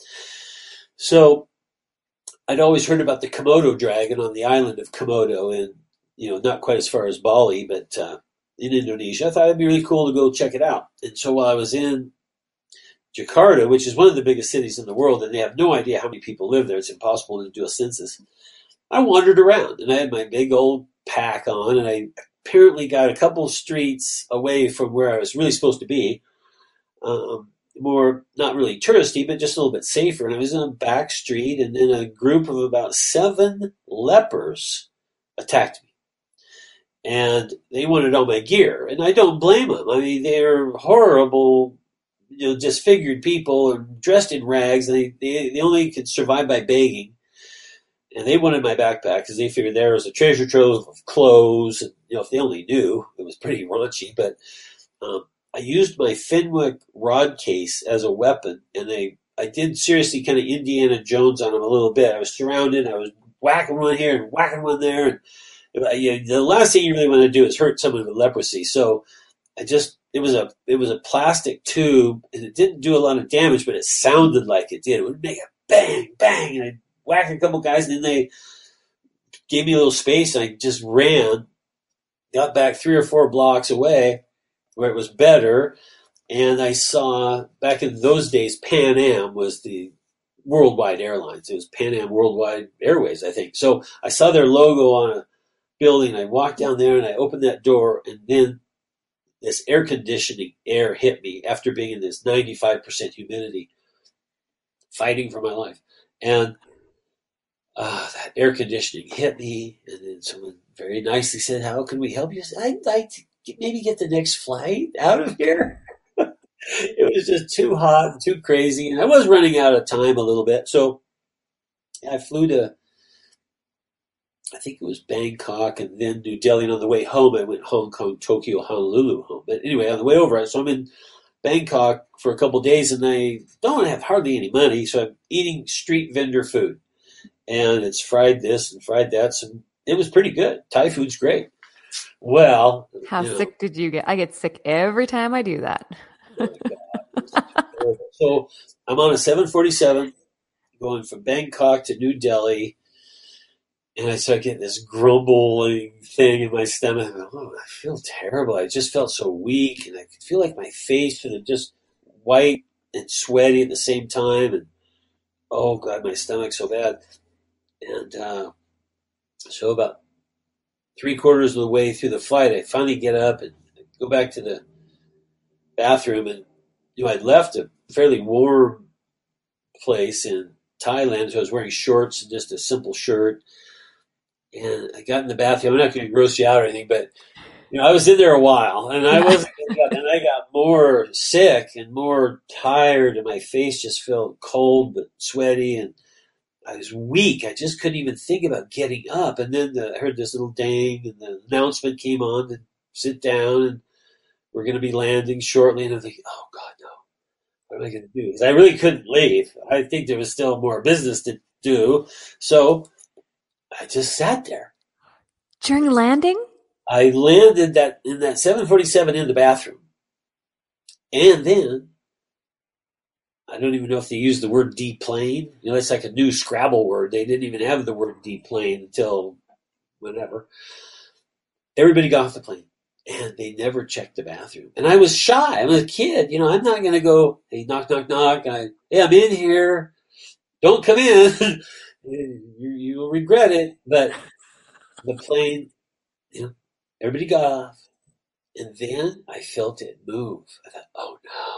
S3: So I'd always heard about the Komodo dragon on the island of Komodo, and not quite as far as Bali, but in Indonesia. I thought it'd be really cool to go check it out. And so while I was in Jakarta, which is one of the biggest cities in the world, and they have no idea how many people live there, it's impossible to do a census, I wandered around, and I had my big old pack on, and I apparently got a couple streets away from where I was really supposed to be. More not really touristy, but just a little bit safer. And I was in a back street, and then a group of about 7 lepers attacked me. And they wanted all my gear, and I don't blame them. I mean, they're horrible, disfigured people and dressed in rags. And they only could survive by begging. And they wanted my backpack because they figured there was a treasure trove of clothes. And, if they only knew, it was pretty raunchy. But I used my Fenwick rod case as a weapon, and I did seriously kind of Indiana Jones on them a little bit. I was surrounded. I was whacking one here and whacking one there. And the last thing you really want to do is hurt someone with leprosy. So it was a plastic tube, and it didn't do a lot of damage, but it sounded like it did. It would make a bang, bang, and I'd whack a couple guys, and then they gave me a little space, and I just ran, got back 3 or 4 blocks away where it was better, and I saw, back in those days, Pan Am was the worldwide airlines. It was Pan Am Worldwide Airways, I think. So I saw their logo on a building, and I walked down there, and I opened that door, and then this air conditioning air hit me after being in this 95% humidity, fighting for my life. And that air conditioning hit me, and then someone very nicely said, "How can we help you?" I said, "I'd like to maybe get the next flight out of here." It was just too hot and too crazy, and I was running out of time a little bit. So I flew to, I think it was Bangkok, and then New Delhi. And on the way home, I went Hong Kong, Tokyo, Honolulu home. But anyway, on the way over, so I'm in Bangkok for a couple of days, and I don't have hardly any money, so I'm eating street vendor food. And it's fried this and fried that. So it was pretty good. Thai food's great. Well,
S2: How sick did you get? I get sick every time I do that.
S3: Oh my God. So I'm on a 747 going from Bangkok to New Delhi, and I start getting this grumbling thing in my stomach. I feel terrible. I just felt so weak, and I could feel like my face was just white and sweaty at the same time. And oh God, my stomach's so bad. And so about 3/4 of the way through the flight, I finally get up and go back to the bathroom. And I'd left a fairly warm place in Thailand, so I was wearing shorts and just a simple shirt. And I got in the bathroom. I'm not going to gross you out or anything, but I was in there a while, and I got more sick and more tired, and my face just felt cold but sweaty, and I was weak. I just couldn't even think about getting up. And then I heard this little ding, and the announcement came on to sit down, and we're going to be landing shortly. And I'm thinking, oh God, no. What am I going to do? Because I really couldn't leave. I think there was still more business to do. So I just sat there.
S2: During landing?
S3: I landed in that 747 in the bathroom. And then, I don't even know if they used the word deplane. It's like a new Scrabble word. They didn't even have the word deplane until whenever. Everybody got off the plane, and they never checked the bathroom. And I was shy. I'm a kid. I'm not going to go, hey, knock, knock, knock. Hey, I'm in here. Don't come in. you will regret it. But the plane, everybody got off. And then I felt it move. I thought, oh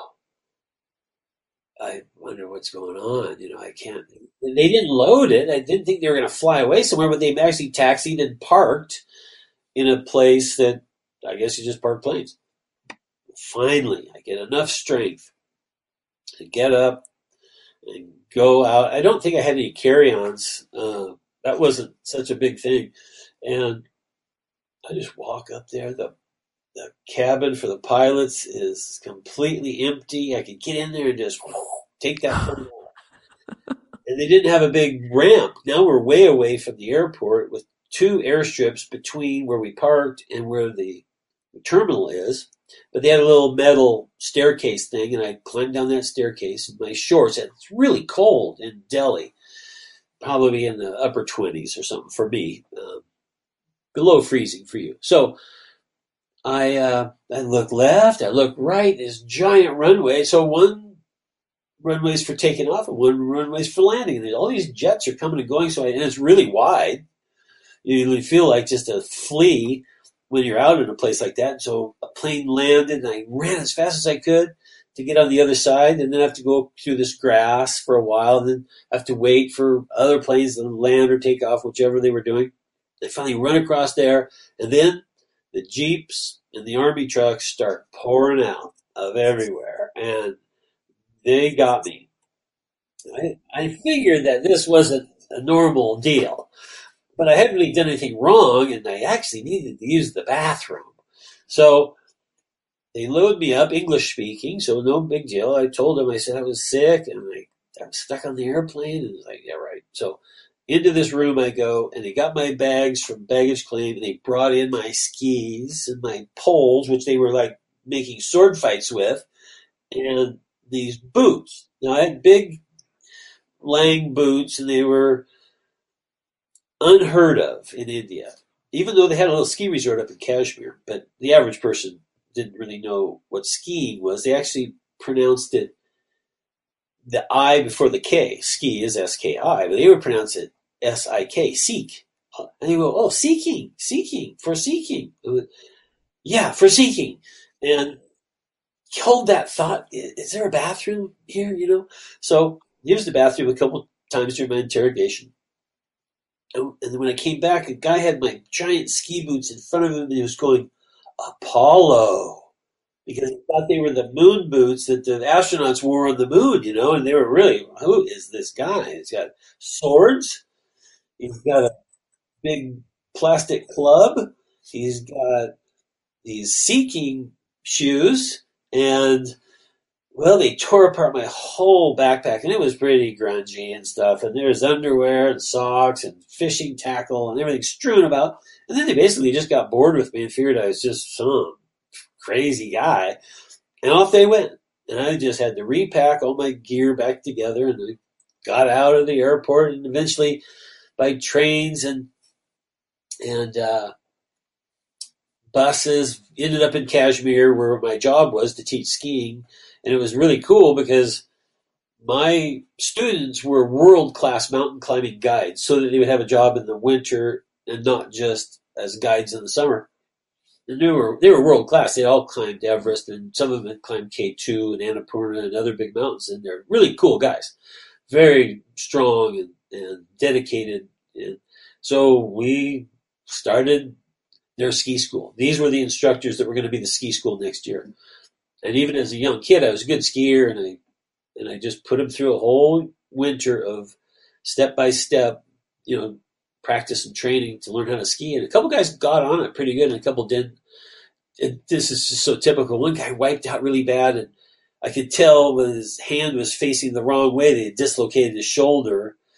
S3: no. I wonder what's going on. I can't. And they didn't load it. I didn't think they were going to fly away somewhere, but they actually taxied and parked in a place that I guess you just park planes. Finally, I get enough strength to get up and go out. I don't think I had any carry-ons. That wasn't such a big thing. And I just walk up there. The cabin for the pilots is completely empty. I could get in there and just take that plane out. And they didn't have a big ramp. Now we're way away from the airport with 2 airstrips between where we parked and where the terminal is. But they had a little metal staircase thing, and I climbed down that staircase in my shorts. And it's really cold in Delhi, probably in the upper 20s or something for me, below freezing for you. So I look left, I look right, this giant runway. So one runway's for taking off and one runway's for landing. And all these jets are coming and going, and it's really wide. You feel like just a flea when you're out in a place like that. And so a plane landed, and I ran as fast as I could to get on the other side, and then I have to go through this grass for a while, and then I have to wait for other planes to land or take off, whichever they were doing. They finally run across there, and then the Jeeps and the Army trucks start pouring out of everywhere, and they got me. I figured that this wasn't a normal deal, but I hadn't really done anything wrong, and I actually needed to use the bathroom. So they load me up, English speaking, so no big deal. I told them, I said I was sick, and I'm stuck on the airplane, and like, yeah, right. So into this room I go, and they got my bags from baggage claim, and they brought in my skis and my poles, which they were like making sword fights with, and these boots. Now I had big Lang boots, and they were unheard of in India, even though they had a little ski resort up in Kashmir. But the average person didn't really know what skiing was. They actually pronounced it the I before the K. Ski is S-K-I, but they would pronounce it S-I-K, seek. And they go, oh, seeking, for seeking. Yeah, for seeking. And hold that thought, is there a bathroom here, So used the bathroom a couple times during my interrogation. And then when I came back, a guy had my giant ski boots in front of him, and he was going, Apollo, because he thought they were the moon boots that the astronauts wore on the moon, and they were really, who is this guy? He's got swords. He's got a big plastic club. He's got these seeking shoes, and well, they tore apart my whole backpack, and it was pretty grungy and stuff. And there was underwear and socks and fishing tackle and everything strewn about. And then they basically just got bored with me and figured I was just some crazy guy. And off they went. And I just had to repack all my gear back together, and I got out of the airport, and eventually by trains and buses ended up in Kashmir, where my job was to teach skiing. And it was really cool because my students were world-class mountain climbing guides, so that they would have a job in the winter and not just as guides in the summer. And they were world-class. They all climbed Everest, and some of them had climbed K2 and Annapurna and other big mountains. And they're really cool guys, very strong and dedicated. And so we started their ski school. These were the instructors that were going to be the ski school next year. And even as a young kid, I was a good skier, and I just put them through a whole winter of step-by-step, practice and training to learn how to ski. And a couple guys got on it pretty good, and a couple didn't. And this is just so typical. One guy wiped out really bad, and I could tell when his hand was facing the wrong way. They had dislocated his shoulder,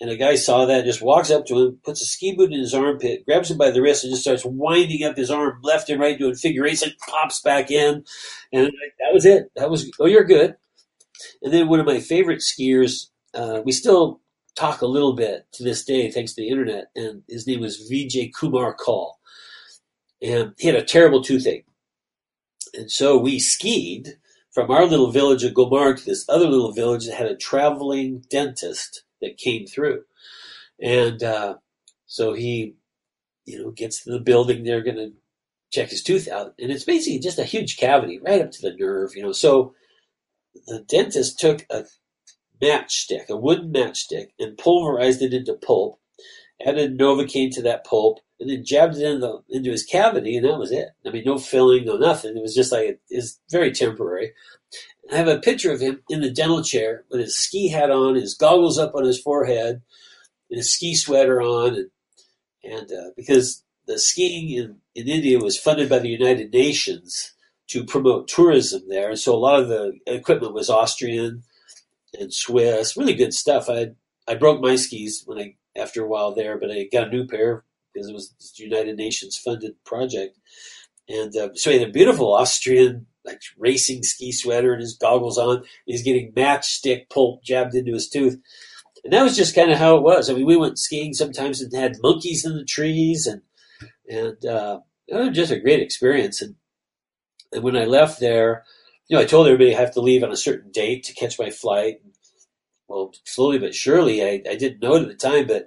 S3: And a guy saw that, just walks up to him, puts a ski boot in his armpit, grabs him by the wrist, and just starts winding up his arm left and right, doing figure eights, and pops back in. And that was it. That was, oh, you're good. And then one of my favorite skiers, we still talk a little bit to this day, thanks to the internet, and his name was Vijay Kumar Kaul. And he had a terrible toothache. And so we skied from our little village of Gulmarg to this other little village that had a traveling dentist that came through. And so he, gets to the building. They're going to check his tooth out. And it's basically just a huge cavity right up to the nerve, So the dentist took a matchstick, a wooden matchstick, and pulverized it into pulp, added Novocaine to that pulp, and then jabbed it into his cavity, and that was it. I mean, no filling, no nothing. It was just like, it's very temporary. I have a picture of him in the dental chair with his ski hat on, his goggles up on his forehead, and his ski sweater on, and because the skiing in India was funded by the United Nations to promote tourism there, and so a lot of the equipment was Austrian and Swiss, really good stuff. I broke my skis after a while there, but I got a new pair because it was this United Nations funded project. And so he had a beautiful Austrian racing ski sweater and his goggles on. He's getting matchstick pulp jabbed into his tooth. And that was just kind of how it was. I mean, we went skiing sometimes and had monkeys in the trees, and it was just a great experience. And when I left there, I told everybody I have to leave on a certain date to catch my flight. Well, slowly but surely, I didn't know it at the time, but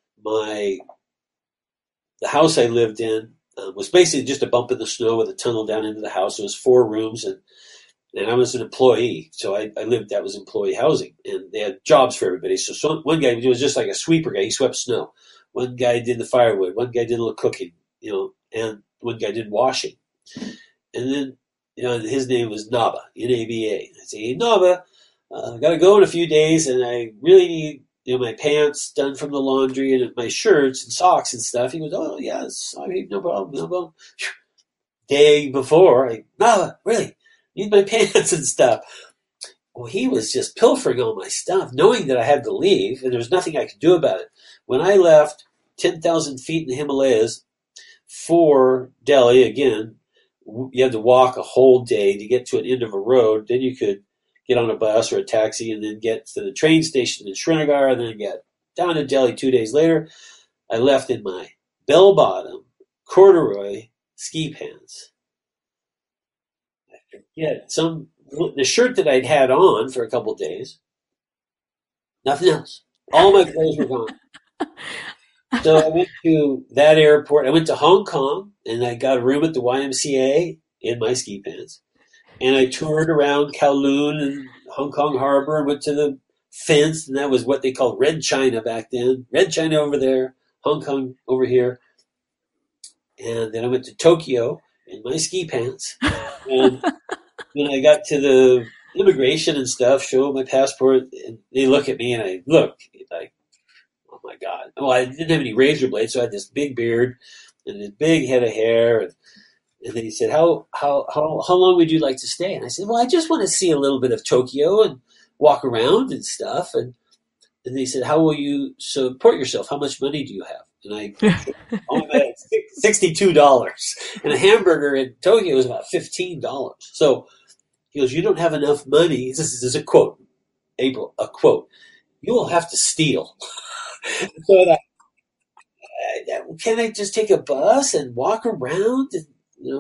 S3: the house I lived in was basically just a bump in the snow with a tunnel down into the house. It was 4 rooms, and I was an employee, so that was employee housing, and they had jobs for everybody. So one guy was just like a sweeper guy. He swept snow. One guy did the firewood. One guy did a little cooking, and one guy did washing. And then, his name was Naba, N-A-B-A. I'd say, hey, Naba, I got to go in a few days, and I really need, my pants done from the laundry and my shirts and socks and stuff. He goes, oh, yeah, sorry, no problem, no problem. Day before, Naba, really, need my pants and stuff. Well, he was just pilfering all my stuff, knowing that I had to leave, and there was nothing I could do about it. When I left 10,000 feet in the Himalayas for Delhi, again, you had to walk a whole day to get to an end of a road. Then you could get on a bus or a taxi and then get to the train station in Srinagar and then get down to Delhi 2 days later. I left in my bell-bottom corduroy ski pants. I forget the shirt that I'd had on for a couple of days. Nothing else. All my clothes were gone. So I went to that airport. I went to Hong Kong, and I got a room at the YMCA in my ski pants. And I toured around Kowloon and Hong Kong Harbor and went to the fence, and that was what they called Red China back then. Red China over there, Hong Kong over here. And then I went to Tokyo in my ski pants. And when I got to the immigration and stuff, showed my passport, and they look at me, and I look like, oh my God. Well, I didn't have any razor blades, so I had this big beard and this big head of hair. And then he said, how long would you like to stay? And I said, well, I just want to see a little bit of Tokyo and walk around and stuff. And they said, how will you support yourself? How much money do you have? And I had $62. And a hamburger in Tokyo was about $15. So he goes, you don't have enough money. This is a quote, April, a quote. You will have to steal. So can I just take a bus and walk around and,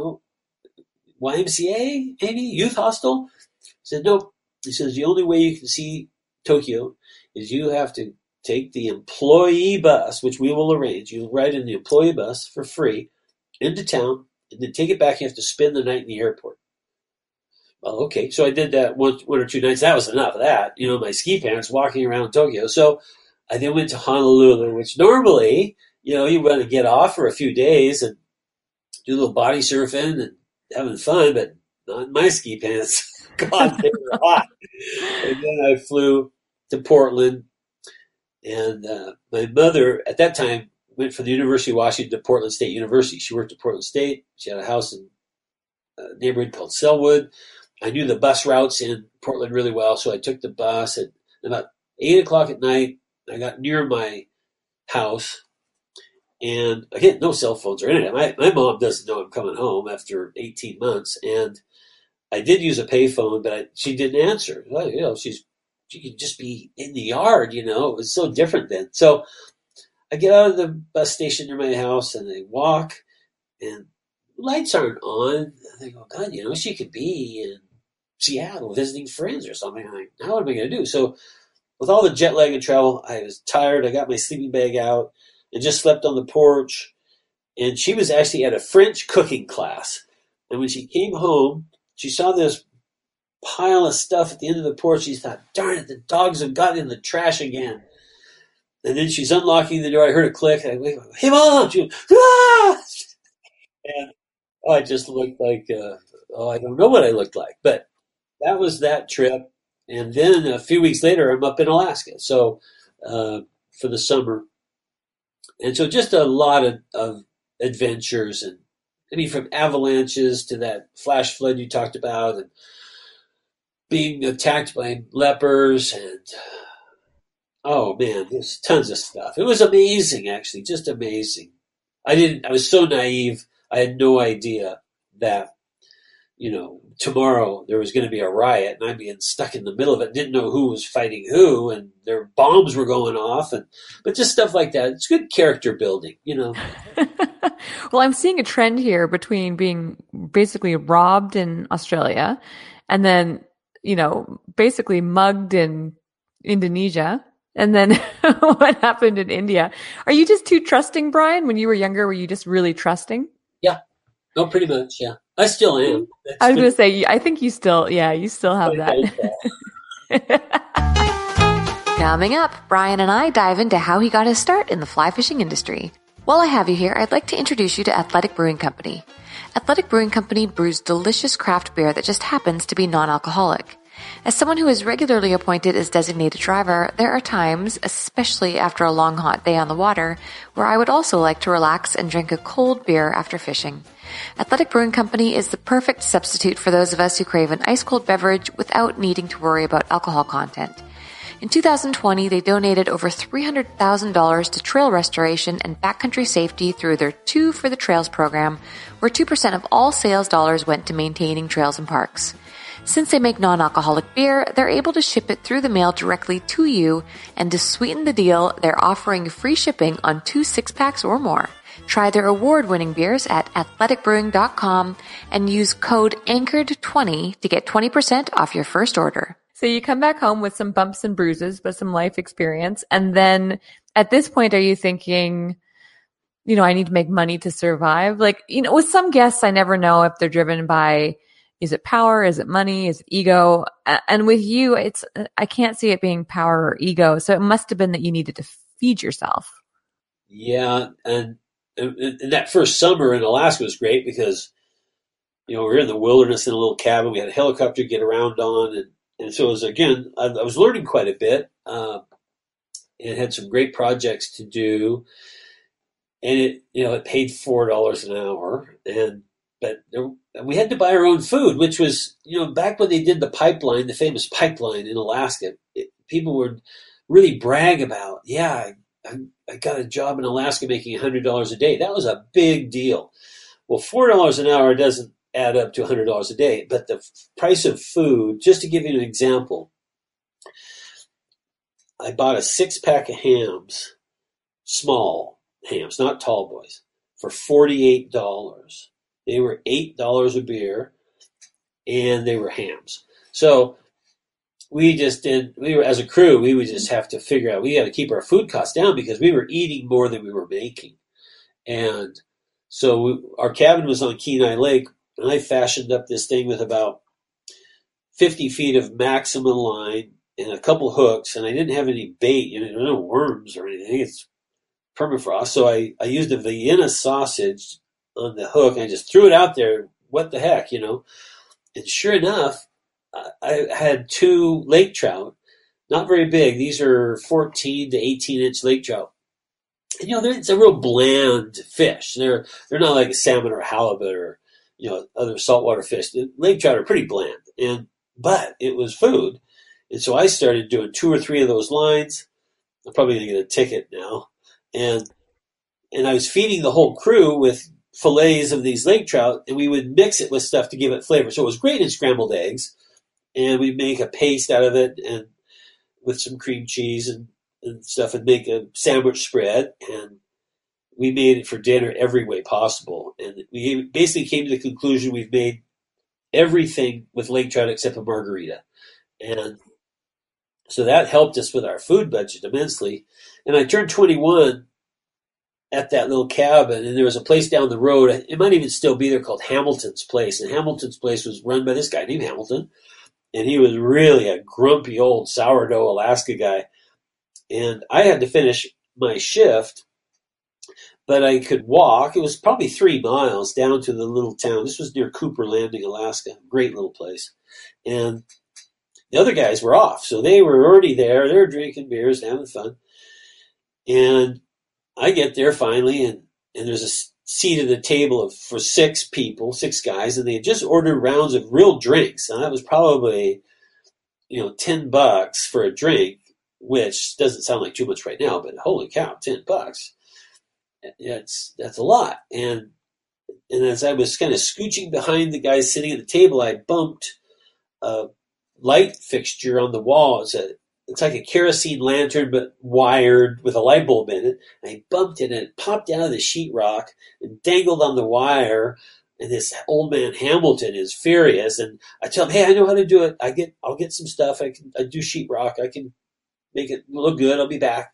S3: YMCA, maybe, youth hostel? I said, no. He says, the only way you can see Tokyo is you have to take the employee bus, which we will arrange. You ride in the employee bus for free into town, and then take it back. You have to spend the night in the airport. Well, okay. So I did that one or two nights. That was enough of that. My ski pants walking around Tokyo. So I then went to Honolulu, which normally, you want to get off for a few days and do a little body surfing and having fun, but not in my ski pants. God, they were hot. And then I flew to Portland, and my mother at that time went from the University of Washington to Portland State University. She worked at Portland State. She had a house in a neighborhood called Sellwood. I knew the bus routes in Portland really well, so I took the bus at about 8 o'clock at night. I got near my house, and again, no cell phones or internet. My mom doesn't know I'm coming home after 18 months, and I did use a payphone, but she didn't answer. Well, she could just be in the yard, It was so different then. So I get out of the bus station near my house, and I walk, and lights aren't on. And I go, God, she could be in Seattle visiting friends or something. I'm like, now what am I going to do? So with all the jet lag and travel, I was tired. I got my sleeping bag out and just slept on the porch. And she was actually at a French cooking class. And when she came home, she saw this pile of stuff at the end of the porch. She thought, darn it, the dogs have gotten in the trash again. And then she's unlocking the door. I heard a click. I went, hey, Mom! She went, ah! And I just looked like, I don't know what I looked like. But that was that trip. And then a few weeks later, I'm up in Alaska. So for the summer. And so just a lot of adventures. And from avalanches to that flash flood you talked about, and being attacked by lepers, and oh man, there's tons of stuff. It was amazing, actually, just amazing. I was so naive. I had no idea that, tomorrow there was going to be a riot and I'd be stuck in the middle of it. Didn't know who was fighting who, and their bombs were going off, but just stuff like that. It's good character building,
S2: Well, I'm seeing a trend here between being basically robbed in Australia and then, basically mugged in Indonesia. And then what happened in India? Are you just too trusting, Brian? When you were younger, were you just really trusting?
S3: Yeah. No, pretty much. Yeah. I still am.
S2: I was going to say, I think you still have that. Coming up, Brian and I dive into how he got his start in the fly fishing industry. While I have you here, I'd like to introduce you to Athletic Brewing Company. Athletic Brewing Company brews delicious craft beer that just happens to be non-alcoholic. As someone who is regularly appointed as designated driver, there are times, especially after a long hot day on the water, where I would also like to relax and drink a cold beer after fishing. Athletic Brewing Company is the perfect substitute for those of us who crave an ice-cold beverage without needing to worry about alcohol content. In 2020, they donated over $300,000 to trail restoration and backcountry safety through their Two for the Trails program, where 2% of all sales dollars went to maintaining trails and parks. Since they make non-alcoholic beer, they're able to ship it through the mail directly to you, and to sweeten the deal, they're offering free shipping on 2 6-packs or more. Try their award-winning beers at athleticbrewing.com and use code ANCHORED20 to get 20% off your first order. So you come back home with some bumps and bruises, but some life experience. And then at this point, are you thinking, I need to make money to survive? With some guests, I never know if they're driven by, is it power? Is it money? Is it ego? And with you, I can't see it being power or ego. So it must have been that you needed to feed yourself.
S3: Yeah. And that first summer in Alaska was great because, we were in the wilderness in a little cabin. We had a helicopter to get around on. And so it was, again, I was learning quite a bit, and had some great projects to do. And it paid $4 an hour. But we had to buy our own food, which was, back when they did the pipeline, the famous pipeline in Alaska, people would really brag about, I got a job in Alaska making $100 a day. That was a big deal. Well, $4 an hour doesn't add up to $100 a day, but the price of food, just to give you an example, I bought a 6-pack of hams, small hams, not tall boys, for $48. They were $8 a beer, and they were hams. So as a crew, we would just have to figure out, we got to keep our food costs down because we were eating more than we were making. And so our cabin was on Kenai Lake, and I fashioned up this thing with about 50 feet of maximum line and a couple hooks, and I didn't have any bait, no worms or anything. It's permafrost. So I used a Vienna sausage on the hook, and I just threw it out there. What the heck, And sure enough, I had 2 lake trout, not very big. These are 14 to 18-inch lake trout. And, it's a real bland fish. They're not like a salmon or a halibut or, other saltwater fish. The lake trout are pretty bland, but it was food. And so I started doing 2 or 3 of those lines. I'm probably going to get a ticket now. And I was feeding the whole crew with fillets of these lake trout, and we would mix it with stuff to give it flavor. So it was great in scrambled eggs, and we'd make a paste out of it and with some cream cheese and stuff, and make a sandwich spread. And we made it for dinner every way possible. And we basically came to the conclusion we've made everything with lake trout except a margarita. And so that helped us with our food budget immensely. And I turned 21 at that little cabin, and there was a place down the road. It might even still be there, called Hamilton's Place. And Hamilton's Place was run by this guy named Hamilton. And he was really a grumpy old sourdough Alaska guy. And I had to finish my shift, but I could walk. It was probably 3 miles down to the little town. This was near Cooper Landing, Alaska. Great little place. And the other guys were off, so they were already there. They were drinking beers, having fun. And I get there finally, and there's a seat at a table for 6 people, 6 guys, and they had just ordered rounds of real drinks. And that was probably, $10 for a drink, which doesn't sound like too much right now, but holy cow, $10. That's a lot. And as I was kind of scooching behind the guys sitting at the table, I bumped a light fixture on the wall. It's like a kerosene lantern, but wired with a light bulb in it. And I bumped it, and it popped out of the sheetrock and dangled on the wire. And this old man Hamilton is furious. And I tell him, "Hey, I know how to do it. I'll get some stuff. I do sheetrock. I can make it look good. I'll be back."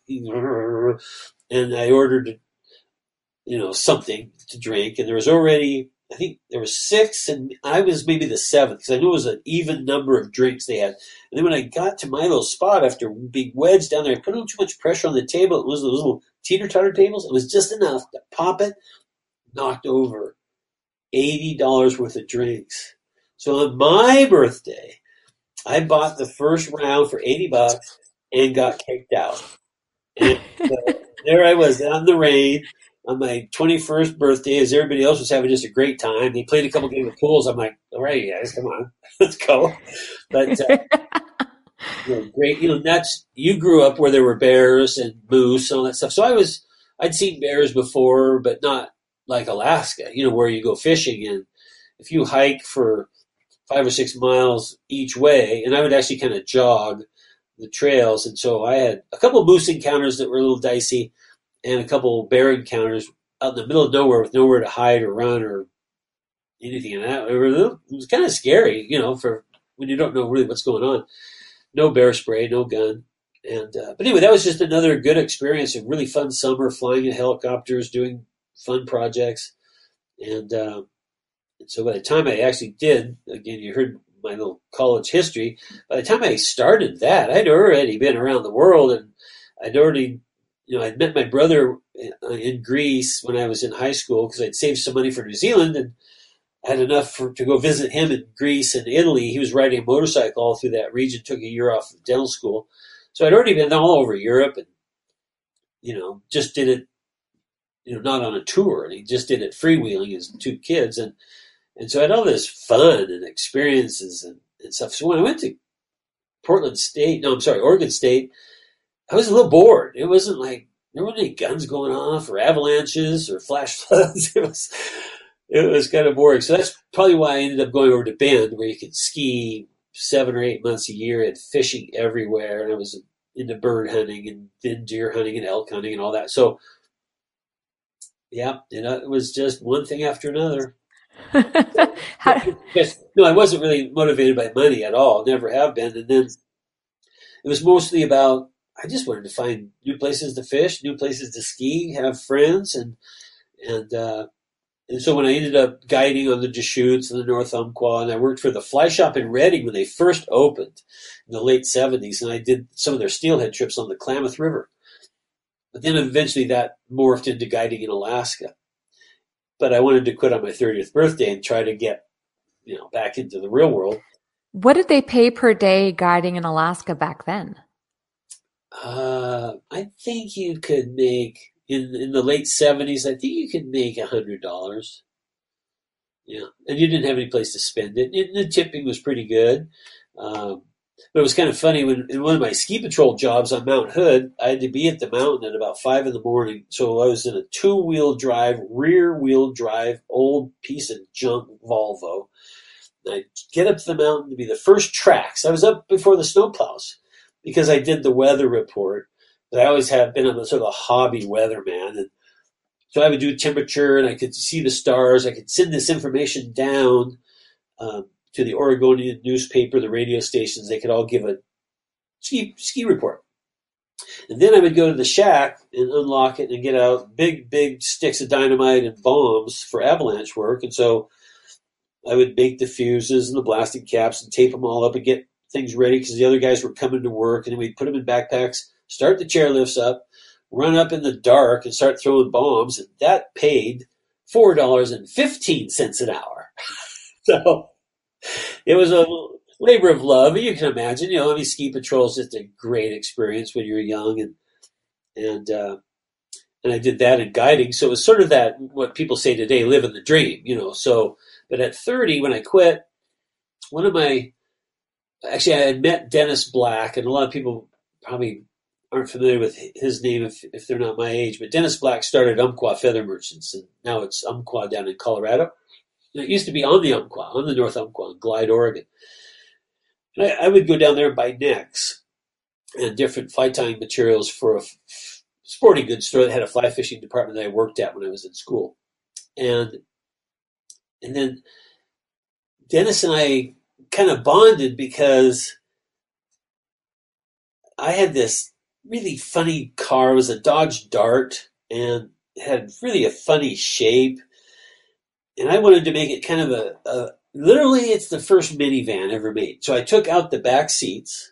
S3: And I ordered, something to drink. And there was already, I think there were 6, and I was maybe the 7th, because I knew it was an even number of drinks they had. And then when I got to my little spot, after being wedged down there, I put a little too much pressure on the table. It was those little teeter-totter tables. It was just enough to pop it, knocked over $80 worth of drinks. So on my birthday, I bought the first round for $80 and got kicked out. And there I was on the rain on my 21st birthday, as everybody else was having just a great time. They played a couple games of pools. I'm like, "All right, guys, come on, let's go." But great. You grew up where there were bears and moose and all that stuff. So I'd seen bears before, but not like Alaska, where you go fishing. And if you hike for 5 or 6 miles each way, and I would actually kind of jog the trails. And so I had a couple of moose encounters that were a little dicey, and a couple of bear encounters out in the middle of nowhere with nowhere to hide or run or anything. And that it was kind of scary, for when you don't know really what's going on. No bear spray, no gun. And but anyway, that was just another good experience. A really fun summer, flying in helicopters, doing fun projects. And so by the time I actually did, again, you heard my little college history. By the time I started that, I'd already been around the world, and I'd already, I'd met my brother in Greece when I was in high school, because I'd saved some money for New Zealand, and I had enough to go visit him in Greece and Italy. He was riding a motorcycle all through that region, took a year off of dental school. So I'd already been all over Europe, and, just did it, not on a tour. And he just did it freewheeling as 2 kids. And so I had all this fun and experiences and stuff. So when I went to Oregon State, I was a little bored. It wasn't like there weren't any guns going off or avalanches or flash floods. It was kind of boring. So that's probably why I ended up going over to Bend, where you could ski 7 or 8 months a year, and fishing everywhere. And I was into bird hunting and then deer hunting and elk hunting and all that. So yeah, it was just one thing after another. No, I wasn't really motivated by money at all. Never have been. And then it was mostly about, I just wanted to find new places to fish, new places to ski, have friends, and so when I ended up guiding on the Deschutes and the North Umpqua, and I worked for the Fly Shop in Redding when they first opened in the late 70s, and I did some of their steelhead trips on the Klamath River. But then eventually that morphed into guiding in Alaska. But I wanted to quit on my 30th birthday and try to get, back into the real world.
S2: What did they pay per day guiding in Alaska back then?
S3: I think you could make, in the late 70s, I think you could make $100. Yeah. And you didn't have any place to spend it. And the tipping was pretty good. But it was kind of funny when in one of my ski patrol jobs on Mount Hood, I had to be at the mountain at about 5 in the morning. So I was in a rear wheel drive, old piece of junk Volvo. And I'd get up to the mountain to be the first tracks. I was up before the snowplows because I did the weather report. But I always have been a sort of a hobby weatherman. And so I would do temperature and I could see the stars. I could send this information down to the Oregonian newspaper, the radio stations. They could all give a ski report. And then I would go to the shack and unlock it and get out big sticks of dynamite and bombs for avalanche work. And so I would make the fuses and the blasting caps and tape them all up and get things ready because the other guys were coming to work. And then we'd put them in backpacks, start the chairlifts up, run up in the dark and start throwing bombs. And that paid $4.15 an hour. So it was a labor of love. You can imagine, ski patrol is just a great experience when you're young, and I did that in guiding. So it was sort of that what people say today, living the dream, So, but at 30, when I quit, I had met Dennis Black, and a lot of people probably aren't familiar with his name if they're not my age. But Dennis Black started Umpqua Feather Merchants, and now it's Umpqua down in Colorado. It used to be on the Umpqua, on the North Umpqua in Glide, Oregon. And I would go down there and buy necks and different fly tying materials for a sporting goods store that had a fly fishing department that I worked at when I was in school. And then Dennis and I kind of bonded because I had this really funny car. It was a Dodge Dart and it had really a funny shape. And I wanted to make it kind of literally it's the first minivan ever made. So I took out the back seats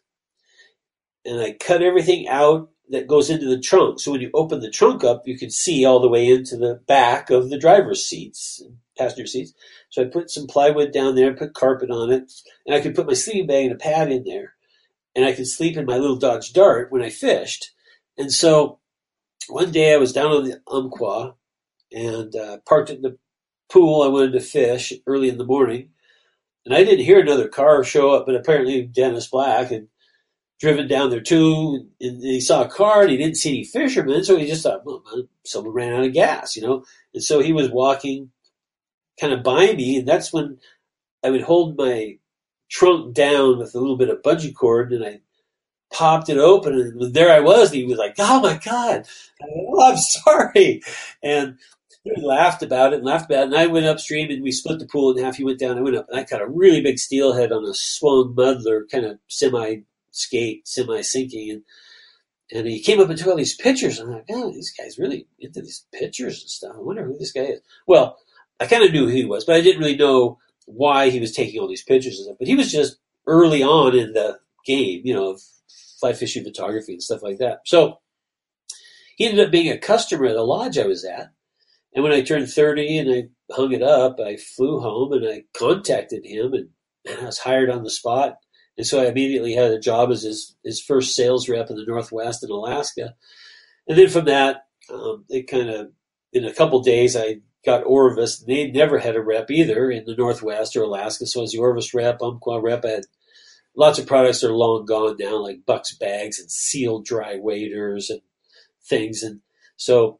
S3: and I cut everything out that goes into the trunk. So when you open the trunk up, you can see all the way into the back of the driver's seats, passenger seats. So I put some plywood down there, put carpet on it, and I could put my sleeping bag and a pad in there. And I could sleep in my little Dodge Dart when I fished. And so one day I was down on the Umpqua and parked in the pool. I wanted to fish early in the morning, and I didn't hear another car show up, but apparently Dennis Black had driven down there too, and he saw a car and he didn't see any fishermen, so he just thought, well, someone ran out of gas, And so he was walking kind of by me, and that's when I would hold my trunk down with a little bit of bungee cord, and I popped it open, and there I was, and he was like, oh my God, I'm sorry. And we laughed about it, and I went upstream, and we split the pool in half. He went down, I went up, and I caught a really big steelhead on a swung muddler, kind of semi-skate, semi-sinking, and he came up and took all these pictures. I'm like, oh, this guy's really into these pictures and stuff. I wonder who this guy is. Well, I kind of knew who he was, but I didn't really know why he was taking all these pictures and stuff. But he was just early on in the game, of fly fishing photography and stuff like that. So he ended up being a customer at a lodge I was at. And when I turned 30 and I hung it up, I flew home and I contacted him, and I was hired on the spot. And so I immediately had a job as his first sales rep in the Northwest in Alaska. And then from that, it kind of, in a couple days, I got Orvis. They never had a rep either in the Northwest or Alaska. So I was the Orvis rep, Umpqua rep. I had lots of products that are long gone now, like Buck's bags and Seal dry waders and things. And so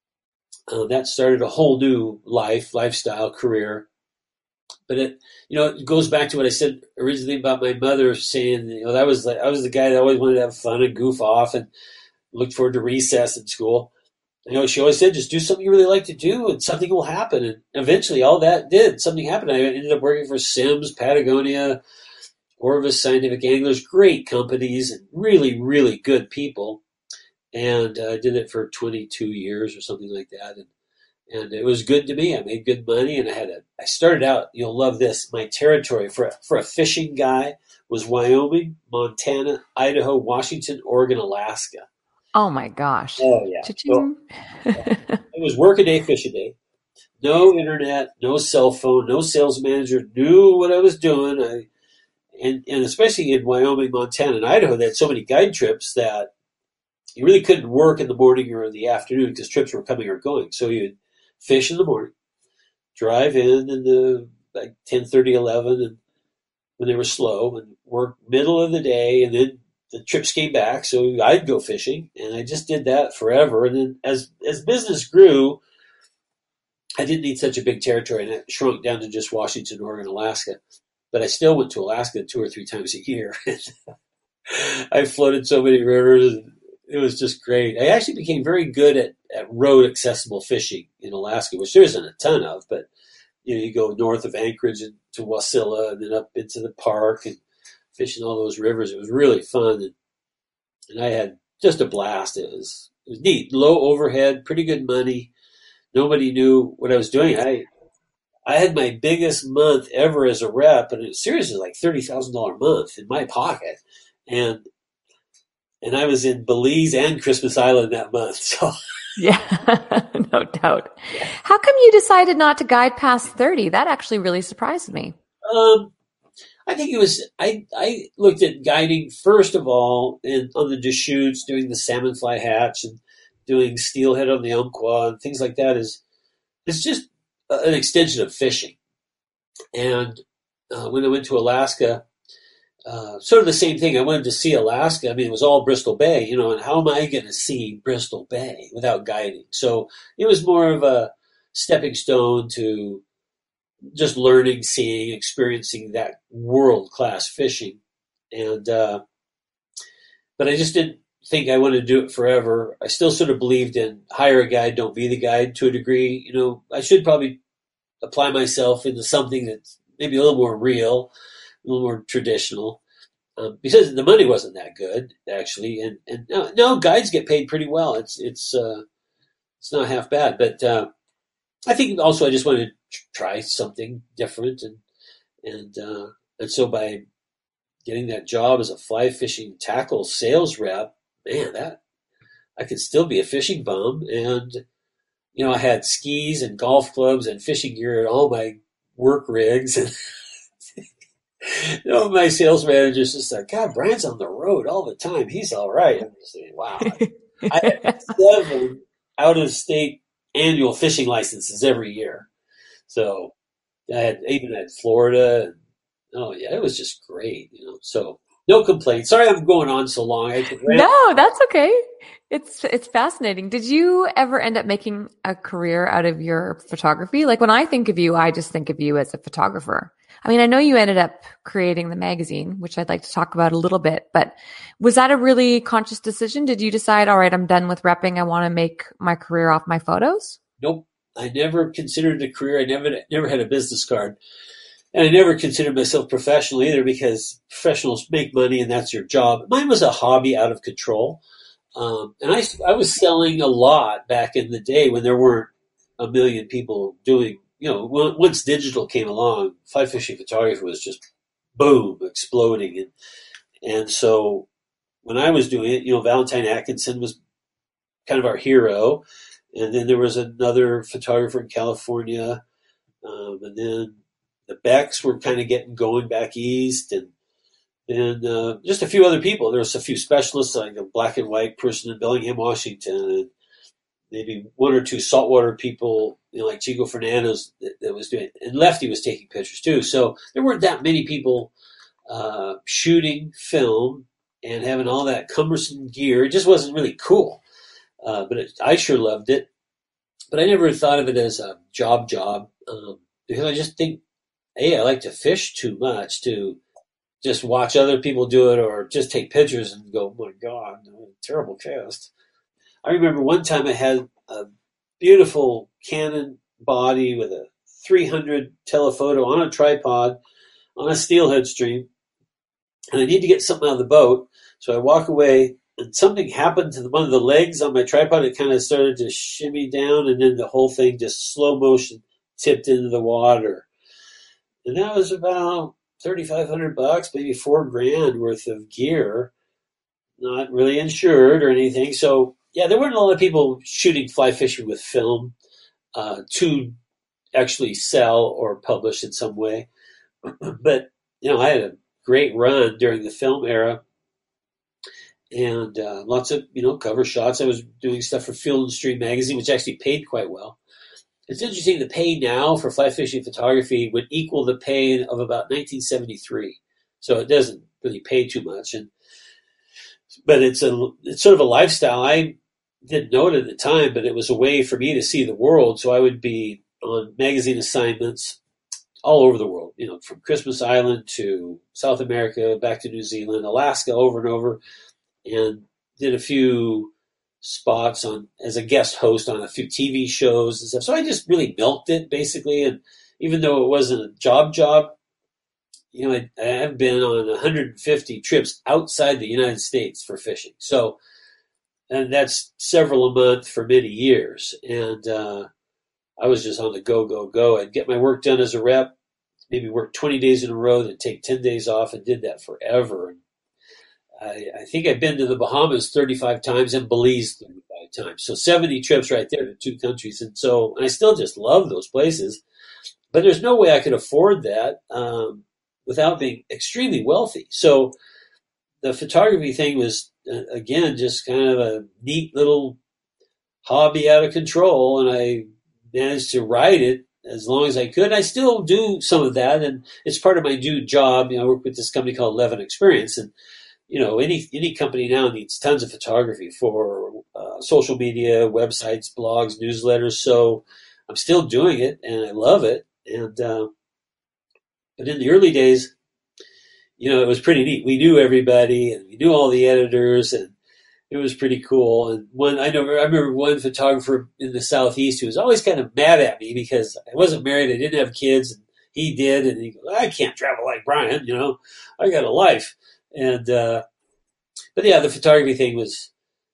S3: that started a whole new lifestyle, career. But it goes back to what I said originally about my mother saying, I was the guy that always wanted to have fun and goof off and looked forward to recess in school. She always said, just do something you really like to do and something will happen. And eventually all that did. Something happened. I ended up working for Simms, Patagonia, Orvis, Scientific Anglers, great companies and really, really good people. And I did it for 22 years or something like that. And it was good to me. I made good money, and I started out, you'll love this, my territory for a fishing guy was Wyoming, Montana, Idaho, Washington, Oregon, Alaska.
S2: Oh my gosh.
S3: Oh yeah. So, it was work a day, fish a day. No internet, no cell phone, no sales manager, knew what I was doing. And especially in Wyoming, Montana, and Idaho, they had so many guide trips that you really couldn't work in the morning or in the afternoon because trips were coming or going. So you'd fish in the morning, drive in the like 10:30, 11, and when they were slow, and work middle of the day, and then the trips came back, so I'd go fishing, and I just did that forever. And then as business grew, I didn't need such a big territory, and it shrunk down to just Washington, Oregon, Alaska. But I still went to Alaska 2 or 3 times a year. I floated so many rivers, and it was just great. I actually became very good at road accessible fishing in Alaska, which there isn't a ton of, but you go north of Anchorage and to Wasilla, and then up into the park and fishing all those rivers. It was really fun, and I had just a blast. It was neat, low overhead, pretty good money. Nobody knew what I was doing. I had my biggest month ever as a rep, and it seriously like $30,000 a month in my pocket, and I was in Belize and Christmas Island that month. So
S2: yeah, no doubt. How come you decided not to guide past 30? That actually really surprised me.
S3: I think it was, I looked at guiding first of all on the Deschutes, doing the salmon fly hatch and doing steelhead on the Umpqua and things like that. It's just an extension of fishing. And when I went to Alaska, sort of the same thing. I wanted to see Alaska. I mean, it was all Bristol Bay, and how am I going to see Bristol Bay without guiding? So it was more of a stepping stone to just learning, seeing, experiencing that world-class fishing. And but I just didn't think I wanted to do it forever. I still sort of believed in hire a guide, don't be the guide to a degree. I should probably apply myself into something that's maybe a little more real, a little more traditional, because the money wasn't that good actually. And no, guides get paid pretty well. It's not half bad, but I think also I just wanted to try something different, and so by getting that job as a fly fishing tackle sales rep, man, that I could still be a fishing bum, and I had skis and golf clubs and fishing gear and all my work rigs, and my sales manager's just like, God, Brian's on the road all the time. He's all right. I'm just saying, wow. I had 7 out-of-state annual fishing licenses every year. So I even had Florida. And, oh, yeah, it was just great. So no complaints. Sorry I'm going on so long.
S2: No, that's okay. It's fascinating. Did you ever end up making a career out of your photography? Like when I think of you, I just think of you as a photographer. I mean, I know you ended up creating the magazine, which I'd like to talk about a little bit, but was that a really conscious decision? Did you decide, all right, I'm done with repping. I want to make my career off my photos?
S3: Nope. I never considered it a career. I never had a business card. And I never considered myself professional either, because professionals make money and that's your job. Mine was a hobby out of control. And I was selling a lot back in the day when there weren't a million people doing, once digital came along, fly fishing photography was just boom, exploding. And so when I was doing it, Valentine Atkinson was kind of our hero. And then there was another photographer in California. And then the Becks were kind of getting going back east, and just a few other people. There was a few specialists, like a black and white person in Bellingham, Washington, and maybe 1 or 2 saltwater people, like Chico Fernandez that was doing it. And Lefty was taking pictures too. So there weren't that many people shooting film and having all that cumbersome gear. It just wasn't really cool. But I sure loved it. But I never thought of it as a job, because I just think, I like to fish too much to just watch other people do it or just take pictures and go, oh my God, terrible cast. I remember one time I had a beautiful Canon body with a 300 telephoto on a tripod on a steelhead stream, and I need to get something out of the boat. So I walk away, and something happened to one of the legs on my tripod. It kind of started to shimmy down, and then the whole thing just slow motion tipped into the water. And that was about $3,500, maybe $4,000 worth of gear, not really insured or anything. So yeah, there weren't a lot of people shooting fly fishing with film to actually sell or publish in some way. But I had a great run during the film era, and lots of cover shots. I was doing stuff for Field and Stream magazine, which actually paid quite well. It's interesting, the pay now for fly fishing photography would equal the pay of about 1973. so it doesn't really pay too much. But it's sort of a lifestyle. I didn't know it at the time, but it was a way for me to see the world. So I would be on magazine assignments all over the world, from Christmas Island to South America, back to New Zealand, Alaska, over and over, and did a few spots as a guest host on a few TV shows and stuff. So I just really milked it, basically. And even though it wasn't a job, I have been on 150 trips outside the United States for fishing. So, and that's several a month for many years. And I was just on the go. I'd get my work done as a rep, maybe work 20 days in a row, then take 10 days off, and did that forever. And I think I've been to the Bahamas 35 times and Belize 35 times. So 70 trips right there to 2 countries. And I still just love those places. But there's no way I could afford that without being extremely wealthy. So the photography thing was, again, just kind of a neat little hobby out of control. And I managed to ride it as long as I could. I still do some of that, and it's part of my new job. I work with this company called Levin Experience, and any company now needs tons of photography for social media, websites, blogs, newsletters. So I'm still doing it, and I love it. And but in the early days, it was pretty neat. We knew everybody, and we knew all the editors, and it was pretty cool. And I remember one photographer in the Southeast who was always kind of mad at me because I wasn't married, I didn't have kids, and he did, and he goes, "I can't travel like Brian, I got a life." And but yeah, the photography thing was,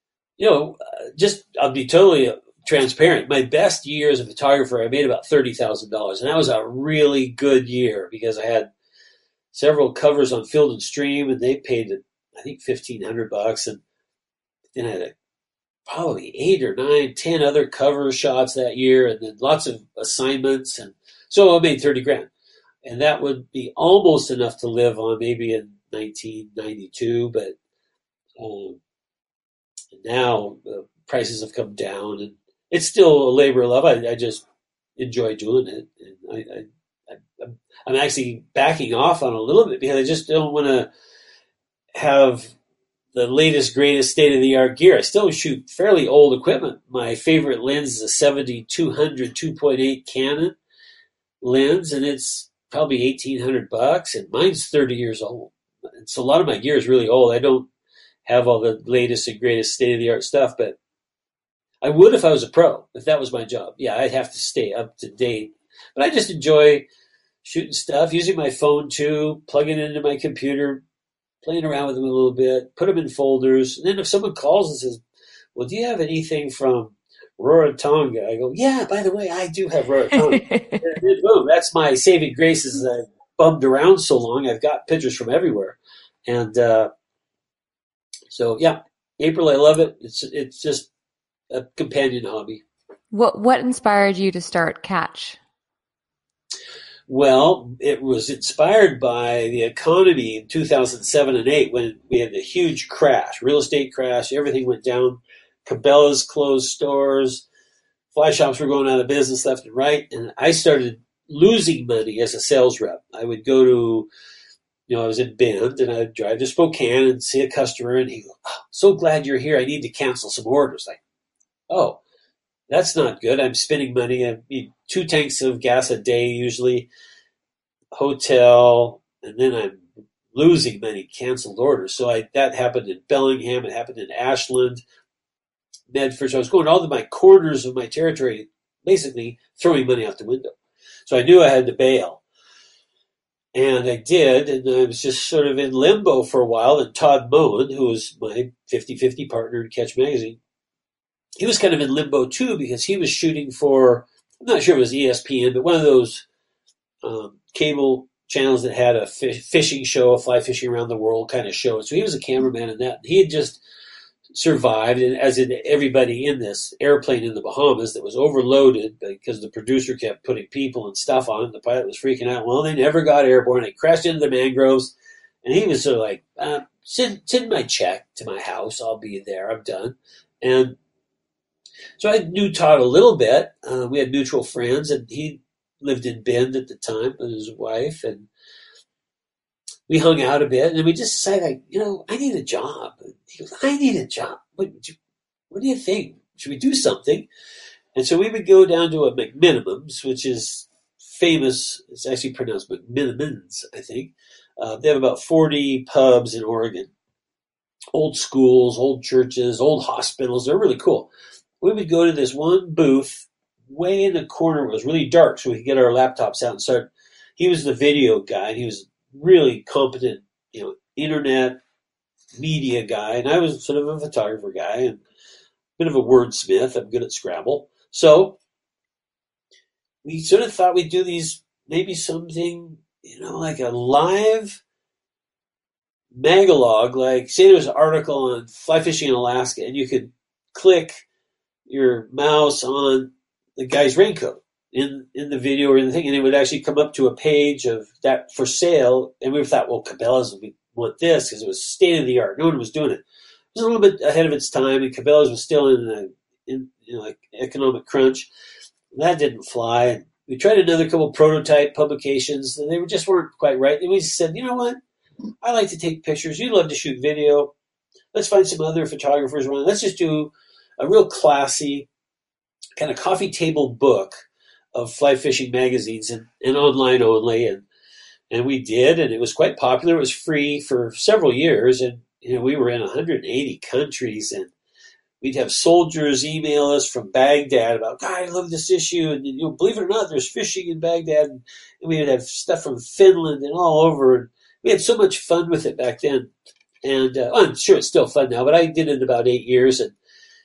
S3: just I'll be totally transparent. My best year as a photographer, I made about $30,000, and that was a really good year because I had several covers on Field and Stream, and they paid, I think, $1,500, and then I had probably 8 or 9, 10 other cover shots that year, and then lots of assignments, and so I made $30,000, and that would be almost enough to live on, maybe in 1992, but now the prices have come down, and it's still a labor of love. I just enjoy doing it, and I'm actually backing off on a little bit because I just don't want to have the latest, greatest state-of-the-art gear. I still shoot fairly old equipment. My favorite lens is a 70-200 2.8 Canon lens, and it's probably $1,800, and mine's 30 years old. And so a lot of my gear is really old. I don't have all the latest and greatest state-of-the-art stuff, but I would if I was a pro, if that was my job. Yeah, I'd have to stay up to date. But I just enjoy shooting stuff, using my phone too, plugging it into my computer, playing around with them a little bit, put them in folders. And then if someone calls and says, "Well, do you have anything from Rarotonga?" I go, "Yeah, by the way, I do have Rarotonga." Boom, that's my saving grace is I bummed around so long. I've got pictures from everywhere. And so, yeah, April, I love it. It's just a companion hobby.
S2: What inspired you to start Catch?
S3: Well, it was inspired by the economy in 2007 and 8 when we had the huge crash, real estate crash. Everything went down. Cabela's closed stores. Fly shops were going out of business left and right. And I started losing money as a sales rep. I would go to, I was in Bend, and I'd drive to Spokane and see a customer, and he'd go, "Oh, so glad you're here. I need to cancel some orders." Like, oh, that's not good. I'm spending money. I need 2 tanks of gas a day usually, hotel, and then I'm losing money, canceled orders. So that happened in Bellingham. It happened in Ashland, Medford. So I was going all to my corners of my territory, basically throwing money out the window. So I knew I had to bail. And I did, and I was just sort of in limbo for a while. And Todd Moen, who was my 50-50 partner in Catch Magazine, he was kind of in limbo too because he was shooting for, I'm not sure it was ESPN, but one of those cable channels that had a fishing show, a fly fishing around the world kind of show. So he was a cameraman in that. He had just survived, and as in everybody in this airplane in the Bahamas that was overloaded because the producer kept putting people and stuff on it. The pilot was freaking out. Well, they never got airborne. They crashed into the mangroves, and he was sort of like, send my check to my house. I'll be there. I'm done. And so I knew Todd a little bit. We had mutual friends, and he lived in Bend at the time with his wife, and we hung out a bit, and then we just decided, like, I need a job. And he goes, I need a job. What do you think? Should we do something? And so we would go down to a McMinimums, which is famous. It's actually pronounced McMinimans, I think. They have about 40 pubs in Oregon. Old schools, old churches, old hospitals. They're really cool. We would go to this one booth way in the corner. It was really dark, so we could get our laptops out and start. He was the video guy, and he was really competent, internet media guy, and I was sort of a photographer guy and a bit of a wordsmith. I'm good at Scrabble. So we sort of thought we'd do these, maybe something, like a live magalog, like say there was an article on fly fishing in Alaska, and you could click your mouse on the guy's raincoat in the video or in the thing, and it would actually come up to a page of that for sale. And we thought, well, Cabela's would want this because it was state of the art. No one was doing it. It was a little bit ahead of its time, and Cabela's was still in like economic crunch. That didn't fly. And we tried another couple prototype publications, and they just weren't quite right. And we said, you know what? I like to take pictures. You love to shoot video. Let's find some other photographers around. Let's just do a real classy kind of coffee table book of fly fishing magazines and online only. And we did, and it was quite popular. It was free for several years, and we were in 180 countries, and we'd have soldiers email us from Baghdad about, God, I love this issue, and believe it or not, there's fishing in Baghdad, and we would have stuff from Finland and all over, and we had so much fun with it back then. And I'm sure it's still fun now, but I did it in about 8 years, and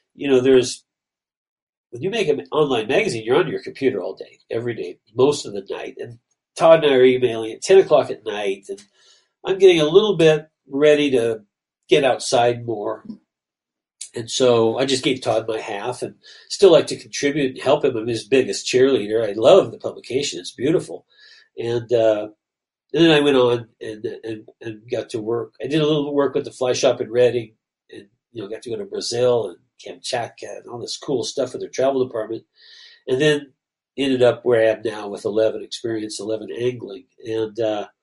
S3: when you make an online magazine, you're on your computer all day, every day, most of the night. And Todd and I are emailing at 10 o'clock at night, and I'm getting a little bit ready to get outside more. And so I just gave Todd my half and still like to contribute and help him. I'm his biggest cheerleader. I love the publication. It's beautiful. And then I went on and got to work. I did a little work with the fly shop in Redding, and got to go to Brazil and Kamchatka and all this cool stuff with their travel department, and then ended up where I am now with 11 angling. And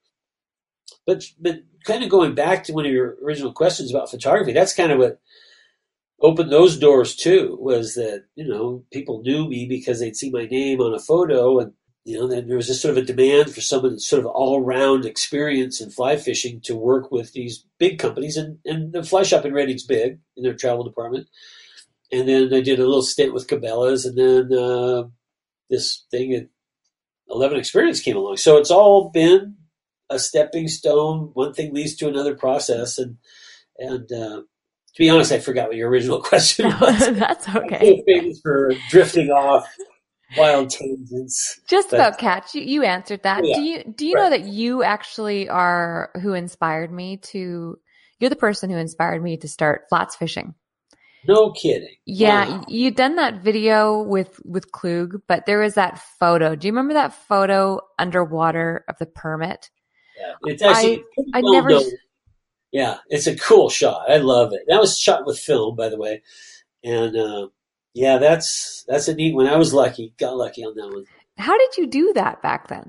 S3: but kind of going back to one of your original questions about photography, that's kind of what opened those doors too, was that people knew me because they'd see my name on a photo, and then there was this sort of a demand for someone with sort of all-round experience in fly fishing to work with these big companies, and the fly shop in Redding's big in their travel department. And then I did a little stint with Cabela's, and then this thing at 11 Experience came along. So it's all been a stepping stone. One thing leads to another process, and to be honest, I forgot what your original question was.
S2: That's okay.
S3: I'm so famous for drifting off wild tangents.
S2: Just about catch. You answered that.
S3: Yeah,
S2: do you know that you actually are who inspired me to? You're the person who inspired me to start flats fishing.
S3: No kidding.
S2: Yeah,
S3: Wow.
S2: you'd done that video with Klug, but there was that photo. Do you remember that photo underwater of the permit?
S3: Yeah, it's actually
S2: I never.
S3: known. Yeah, it's a cool shot. I love it. That was shot with film, by the way, and yeah, that's a neat one. I was lucky, got lucky on that one.
S2: How did you do that back then?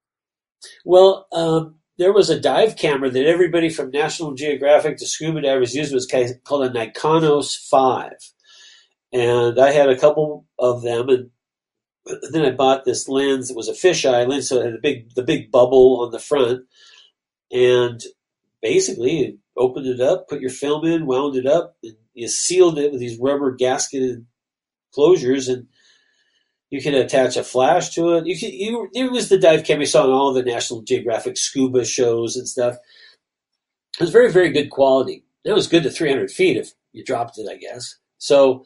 S3: Well, there was a dive camera that everybody from National Geographic to scuba divers used. It was called a Nikonos 5. And I had a couple of them. And then I bought this lens. It was a fisheye lens, so it had the big bubble on the front. And basically, you opened it up, put your film in, wound it up, and you sealed it with these rubber gasketed closures, and you could attach a flash to it. It was the dive camera you saw on all the National Geographic scuba shows and stuff. It was very, very good quality. It was good to 300 feet if you dropped it, I guess. So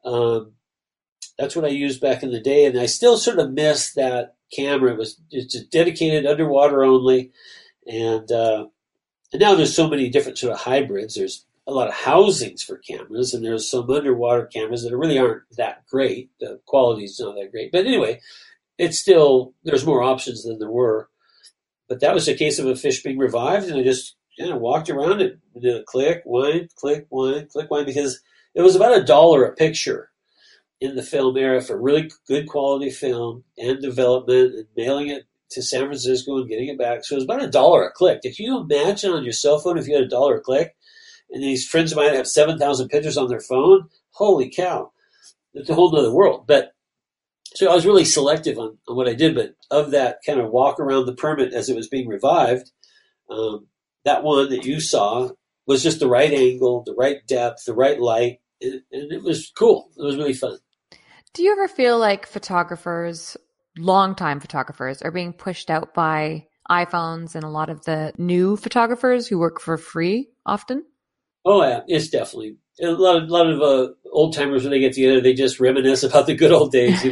S3: that's what I used back in the day, and I still sort of miss that camera. It's just dedicated underwater only, and now there's so many different sort of hybrids. There's a lot of housings for cameras, and there's some underwater cameras that really aren't that great. The quality's not that great. But anyway, it's still, there's more options than there were. But that was a case of a fish being revived, and I just kind of walked around it, did a click, wind, click, wind, because it was about $1 a picture in the film era for really good quality film and development and mailing it to San Francisco and getting it back. So it was about $1 a click. If you imagine on your cell phone, if you had $1 a click, and these friends of mine have 7,000 pictures on their phone, holy cow, it's a whole other world. But so I was really selective on what I did, but of that kind of walk around the permit as it was being revived, that one that you saw was just the right angle, the right depth, the right light, and it was cool. It was really fun.
S2: Do you ever feel like photographers, longtime photographers, are being pushed out by iPhones and a lot of the new photographers who work for free often?
S3: Oh yeah, it's definitely a lot of old timers when they get together, they just reminisce about the good old days,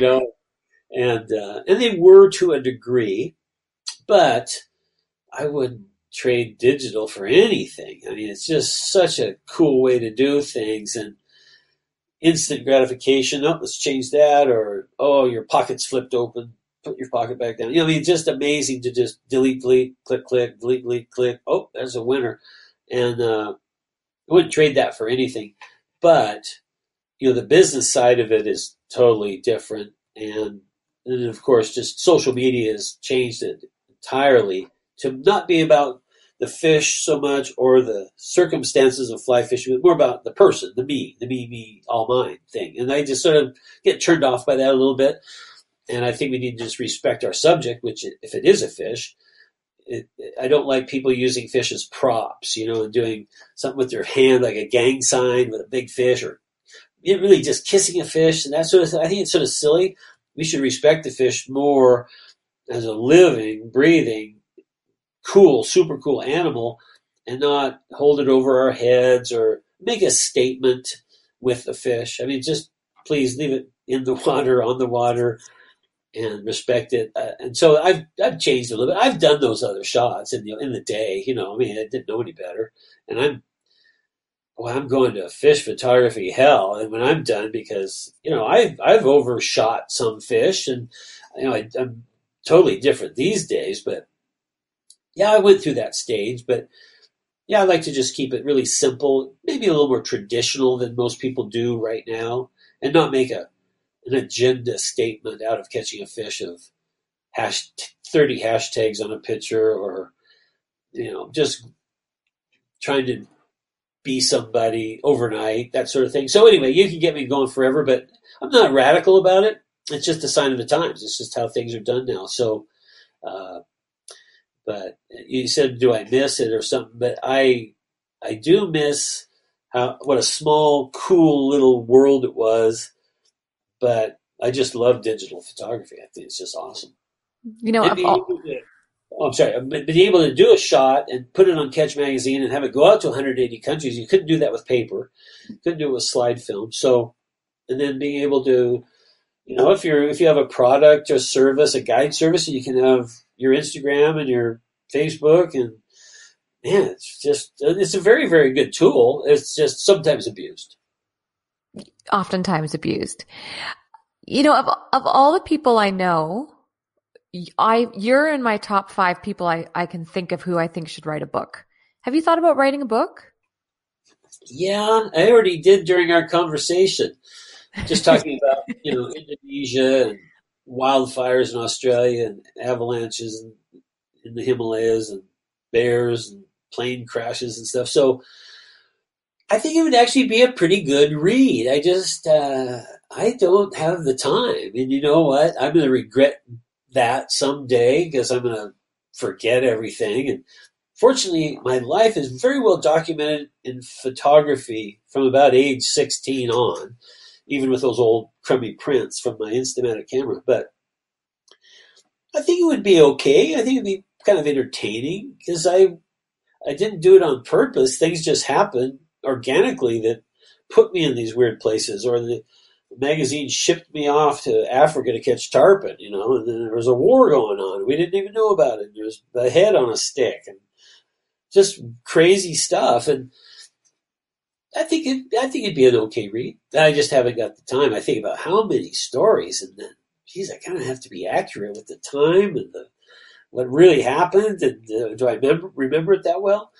S3: and they were to a degree, but I wouldn't trade digital for anything. I mean, it's just such a cool way to do things, and instant gratification. Oh, let's change that, or oh, your pocket's flipped open. Put your pocket back down. I mean, it's just amazing to just delete, click, delete, click. Oh, there's a winner, and I wouldn't trade that for anything. But the business side of it is totally different, and of course, just social media has changed it entirely to not be about the fish so much or the circumstances of fly fishing, but more about the person, the me, all mine thing. And I just sort of get turned off by that a little bit. And I think we need to just respect our subject, which if it is a fish, I don't like people using fish as props, and doing something with their hand, like a gang sign with a big fish, or really just kissing a fish and that sort of thing. I think it's sort of silly. We should respect the fish more as a living, breathing, cool, super cool animal, and not hold it over our heads or make a statement with the fish. I mean, just please leave it in the water, on the water, and respect it. And so I've changed a little bit. I've done those other shots in the day. I mean, I didn't know any better, and I'm going to fish photography hell, and when I'm done, because I've overshot some fish, and I'm totally different these days. But yeah, I went through that stage. But yeah, I like to just keep it really simple, maybe a little more traditional than most people do right now, and not make an agenda statement out of catching a fish of 30 hashtags on a picture, or just trying to be somebody overnight, that sort of thing. So anyway, you can get me going forever, but I'm not radical about it. It's just a sign of the times. It's just how things are done now. So, but you said, do I miss it or something? But I do miss what a small, cool little world it was. But I just love digital photography. I think it's just awesome. I'm sorry, but being able to do a shot and put it on Catch Magazine and have it go out to 180 countries, you couldn't do that with paper. You couldn't do it with slide film. So, and then being able to, if you have a product or service, a guide service, and you can have your Instagram and your Facebook, and man, it's a very, very good tool. It's just sometimes abused.
S2: Oftentimes abused. Of all the people I know, you're in my top 5 people I can think of who I think should write a book. Have you thought about writing a book?
S3: Yeah, I already did during our conversation. Just talking about, Indonesia and wildfires in Australia and avalanches in the Himalayas and bears and plane crashes and stuff. So I think it would actually be a pretty good read. I just, I don't have the time. And you know what? I'm going to regret that someday because I'm going to forget everything. And fortunately, my life is very well documented in photography from about age 16 on, even with those old crummy prints from my Instamatic camera. But I think it would be okay. I think it'd be kind of entertaining because I didn't do it on purpose. Things just happened organically that put me in these weird places, or the magazine shipped me off to Africa to catch tarpon, and then there was a war going on. We didn't even know about it. There was a head on a stick and just crazy stuff. And I think it'd be an okay read. I just haven't got the time. I think about how many stories, and then, geez, I kind of have to be accurate with the time and what really happened. And do I remember it that well?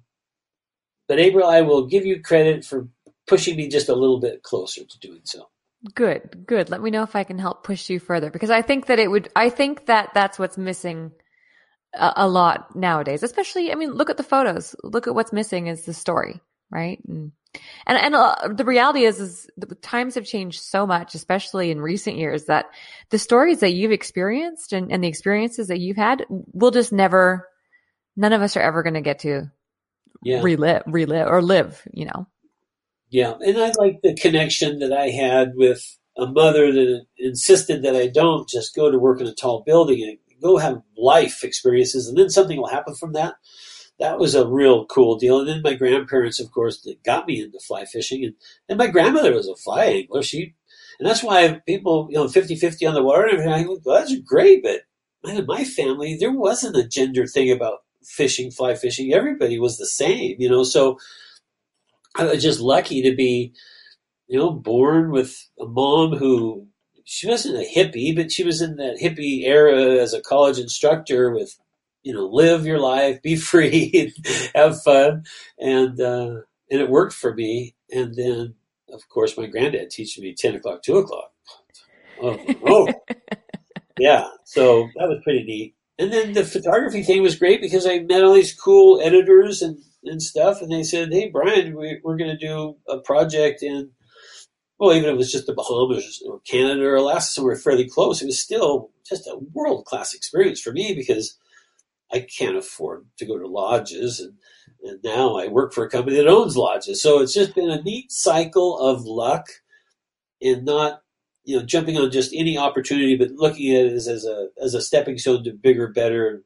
S3: But April, I will give you credit for pushing me just a little bit closer to doing so.
S2: Good, good. Let me know if I can help push you further, because I think that that's what's missing a lot nowadays, especially, I mean, look at the photos. Look at what's missing is the story, right? And the reality is the times have changed so much, especially in recent years, that the stories that you've experienced and the experiences that you've had will just never, none of us are ever going to get to relive or live, you know?
S3: Yeah. And I like the connection that I had with a mother that insisted that I don't just go to work in a tall building and go have life experiences, and then something will happen from that. That was a real cool deal. And then my grandparents, of course, that got me into fly fishing. And my grandmother was a fly angler. And that's why people, 50-50 on the water and everything, I go, well, that's great. But in my family, there wasn't a gender thing about fishing, fly fishing. Everybody was the same, so I was just lucky to be, born with a mom who, she wasn't a hippie, but she was in that hippie era as a college instructor with, live your life, be free, and have fun. And it worked for me. And then, of course, my granddad teaching me 10 o'clock, 2 o'clock. Oh, yeah. So that was pretty neat. And then the photography thing was great because I met all these cool editors and stuff. And they said, hey, Brian, we're going to do a project in, well, even if it was just the Bahamas or Canada or Alaska, somewhere fairly close, it was still just a world-class experience for me because I can't afford to go to lodges. And now I work for a company that owns lodges. So it's just been a neat cycle of luck and not, jumping on just any opportunity, but looking at it as a stepping stone to bigger, better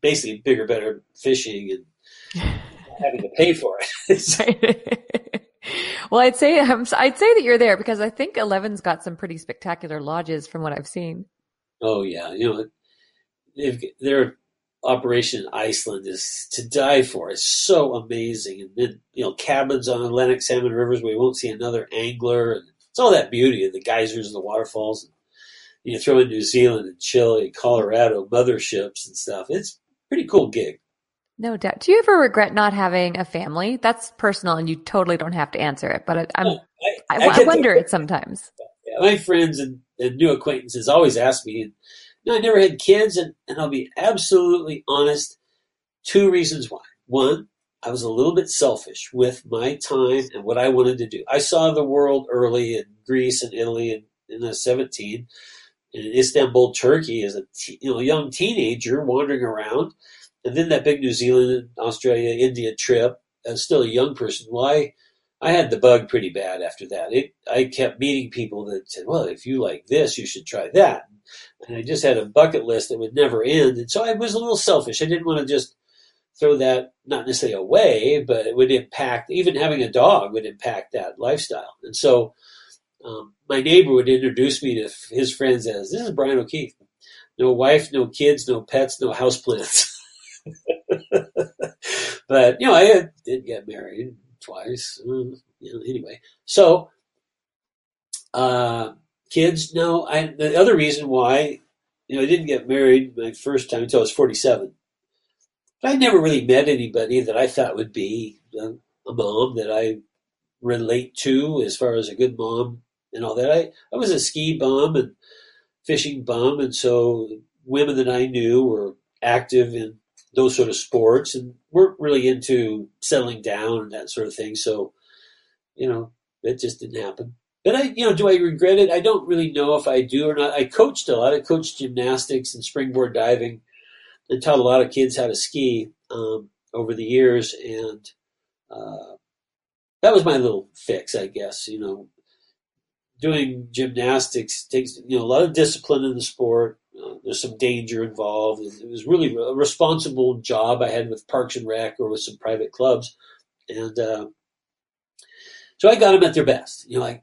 S3: fishing and having to pay for it.
S2: Well, I'd say that you're there because I think 11's got some pretty spectacular lodges from what I've seen.
S3: Oh yeah, their operation in Iceland is to die for. It's so amazing, and then cabins on Atlantic salmon rivers where you won't see another angler, and it's all that beauty of the geysers and the waterfalls. You throw in New Zealand and Chile, Colorado, motherships and stuff. It's a pretty cool gig.
S2: No doubt. Do you ever regret not having a family? That's personal, and you totally don't have to answer it. But I wonder it sometimes.
S3: Yeah, my friends and new acquaintances always ask me. I never had kids, and I'll be absolutely honest. 2 reasons why. One, I was a little bit selfish with my time and what I wanted to do. I saw the world early in Greece and Italy in I was 17, in Istanbul, Turkey, as a young teenager wandering around. And then that big New Zealand, Australia, India trip as still a young person. Well, I had the bug pretty bad after that. I kept meeting people that said, well, if you like this, you should try that. And I just had a bucket list that would never end. And so I was a little selfish. I didn't want to just throw that, not necessarily away, but it would impact, even having a dog would impact that lifestyle. And so my neighbor would introduce me to his friends as, this is Brian O'Keefe. No wife, no kids, no pets, no houseplants. But I did get married twice. Anyway, so kids. No, the other reason why I didn't get married my first time until I was 47. But I never really met anybody that I thought would be a mom that I relate to as far as a good mom and all that. I was a ski bum and fishing bum, and so women that I knew were active in those sort of sports and weren't really into settling down and that sort of thing. So, it just didn't happen. But do I regret it? I don't really know if I do or not. I coached a lot. I coached gymnastics and springboard diving and taught a lot of kids how to ski over the years. And that was my little fix, I guess. Doing gymnastics takes, a lot of discipline in the sport. There's some danger involved. It was really a responsible job I had with Parks and Rec or with some private clubs. And so I got them at their best. I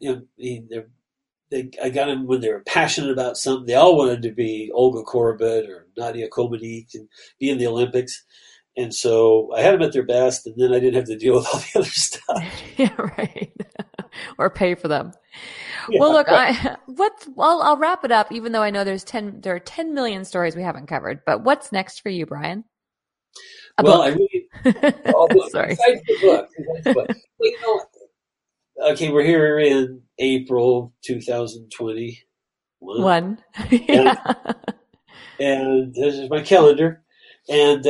S3: got them when they were passionate about something. They all wanted to be Olga Korbut or Nadia Comaneci and be in the Olympics. And so I had them at their best, and then I didn't have to deal with all the other stuff.
S2: Yeah, right. Or pay for them.
S3: Yeah,
S2: well, look,
S3: right.
S2: I'll wrap it up, even though I know there are 10 million stories we haven't covered. But what's next for you, Brian?
S3: I really,
S2: sorry.
S3: besides the book, okay, we're here in April 2021.
S2: Yeah.
S3: And this is my calendar. And,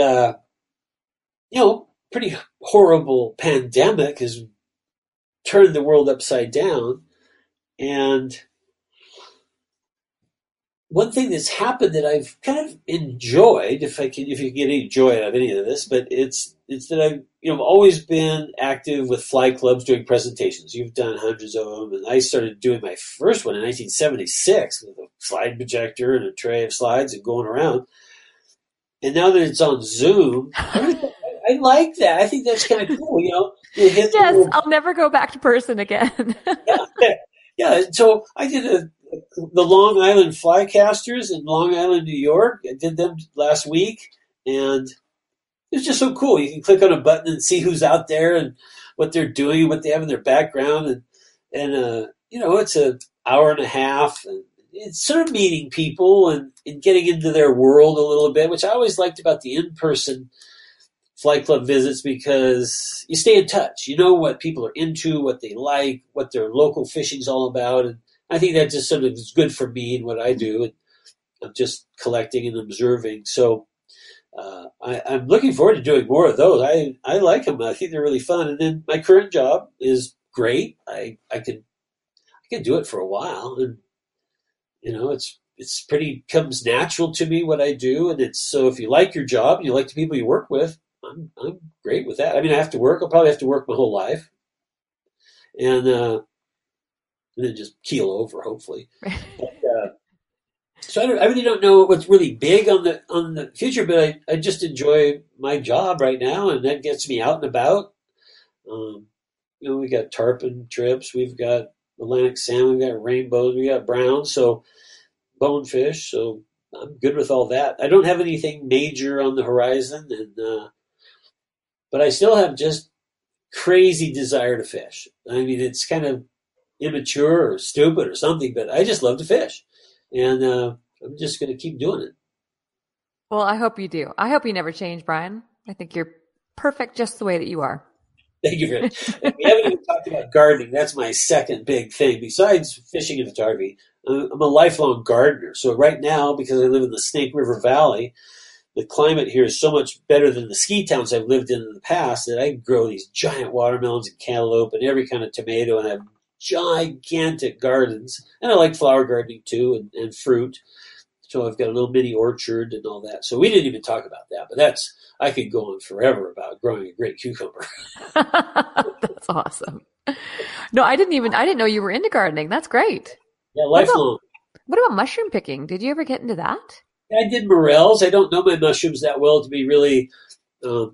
S3: pretty horrible pandemic has turned the world upside down. And one thing that's happened that I've kind of enjoyed, if you can get any joy out of any of this, but it's that I've always been active with fly clubs doing presentations. You've done hundreds of them, and I started doing my first one in 1976 with a slide projector and a tray of slides and going around. And now that it's on Zoom, I like that. I think that's kind of cool.
S2: Yes, I'll never go back to person again.
S3: Yeah. So I did the Long Island Flycasters in Long Island, New York. I did them last week, and it's just so cool. You can click on a button and see who's out there and what they're doing, what they have in their background, and it's an hour and a half, and it's sort of meeting people and getting into their world a little bit, which I always liked about the in-person flight club visits, because you stay in touch. You know what people are into, what they like, what their local fishing's all about, and I think that just sort of is good for me and what I do. And I'm just collecting and observing. So I'm looking forward to doing more of those. I like them. I think they're really fun. And then my current job is great. I can do it for a while, and it's pretty comes natural to me what I do. And it's so if you like your job and you like the people you work with, I'm great with that. I mean, I have to work. I'll probably have to work my whole life, and then just keel over, hopefully. But, so I really don't know what's really big on the future, but I just enjoy my job right now, and that gets me out and about. We got tarpon trips, we've got Atlantic salmon, we've got rainbows, we got browns, so bonefish. So I'm good with all that. I don't have anything major on the horizon, but I still have just crazy desire to fish. I mean, it's kind of immature or stupid or something, but I just love to fish, and I'm just going to keep doing it.
S2: Well, I hope you do. I hope you never change, Brian. I think you're perfect just the way that you are.
S3: Thank you, Rick. We haven't even talked about gardening. That's my second big thing. Besides fishing and photography, I'm a lifelong gardener. So right now, because I live in the Snake River Valley, the climate here is so much better than the ski towns I've lived in the past that I grow these giant watermelons and cantaloupe and every kind of tomato, and I have gigantic gardens. And I like flower gardening too, and fruit. So I've got a little mini orchard and all that. So we didn't even talk about that, but I could go on forever about growing a great cucumber.
S2: That's awesome. No, I didn't know you were into gardening. That's great.
S3: Yeah, lifelong.
S2: What about mushroom picking? Did you ever get into that?
S3: I did morels. I don't know my mushrooms that well to be really, to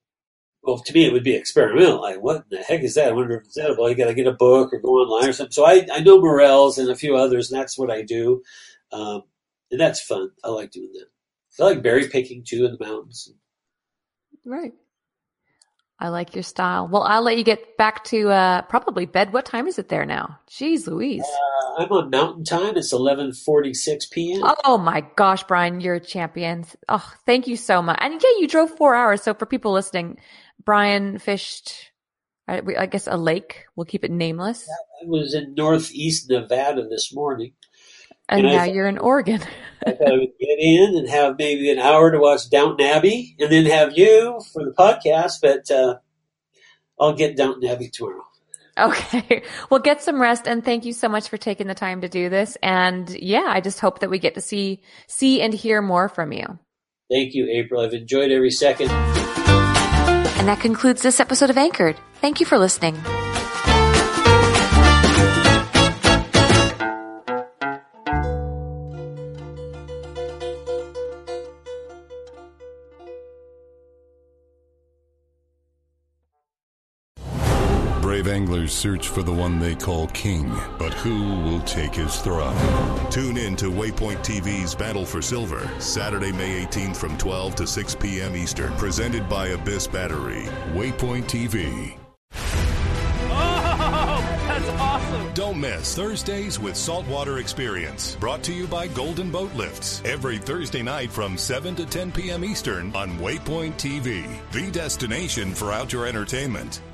S3: me it would be experimental. Like, what the heck is that? I wonder if it's edible. You got to get a book or go online or something. So I know morels and a few others, and that's what I do. And that's fun. I like doing that. I like berry picking too in the mountains.
S2: Right. I like your style. Well, I'll let you get back to probably bed. What time is it there now? Jeez Louise.
S3: I'm on Mountain Time. It's 11:46 p.m.
S2: Oh my gosh, Brian, you're a champion. Oh, thank you so much. And yeah, you drove 4 hours. So for people listening, Brian fished, I guess, a lake. We'll keep it nameless.
S3: I was in Northeast Nevada this morning.
S2: And now you're in Oregon.
S3: I thought I would get in and have maybe an hour to watch Downton Abbey and then have you for the podcast, but I'll get Downton Abbey tomorrow.
S2: Okay. Well, get some rest, and thank you so much for taking the time to do this. And yeah, I just hope that we get to see and hear more from you.
S3: Thank you, April. I've enjoyed every second.
S2: And that concludes this episode of Anchored. Thank you for listening.
S4: Brave anglers search for the one they call king, but who will take his throne? Tune in to Waypoint TV's Battle for Silver, Saturday, May 18th from 12 to 6 p.m. Eastern. Presented by Abyss Battery. Waypoint TV.
S5: That's awesome.
S4: Don't miss Thursdays with Saltwater Experience. Brought to you by Golden Boat Lifts. Every Thursday night from 7 to 10 p.m. Eastern on Waypoint TV. The destination for outdoor entertainment.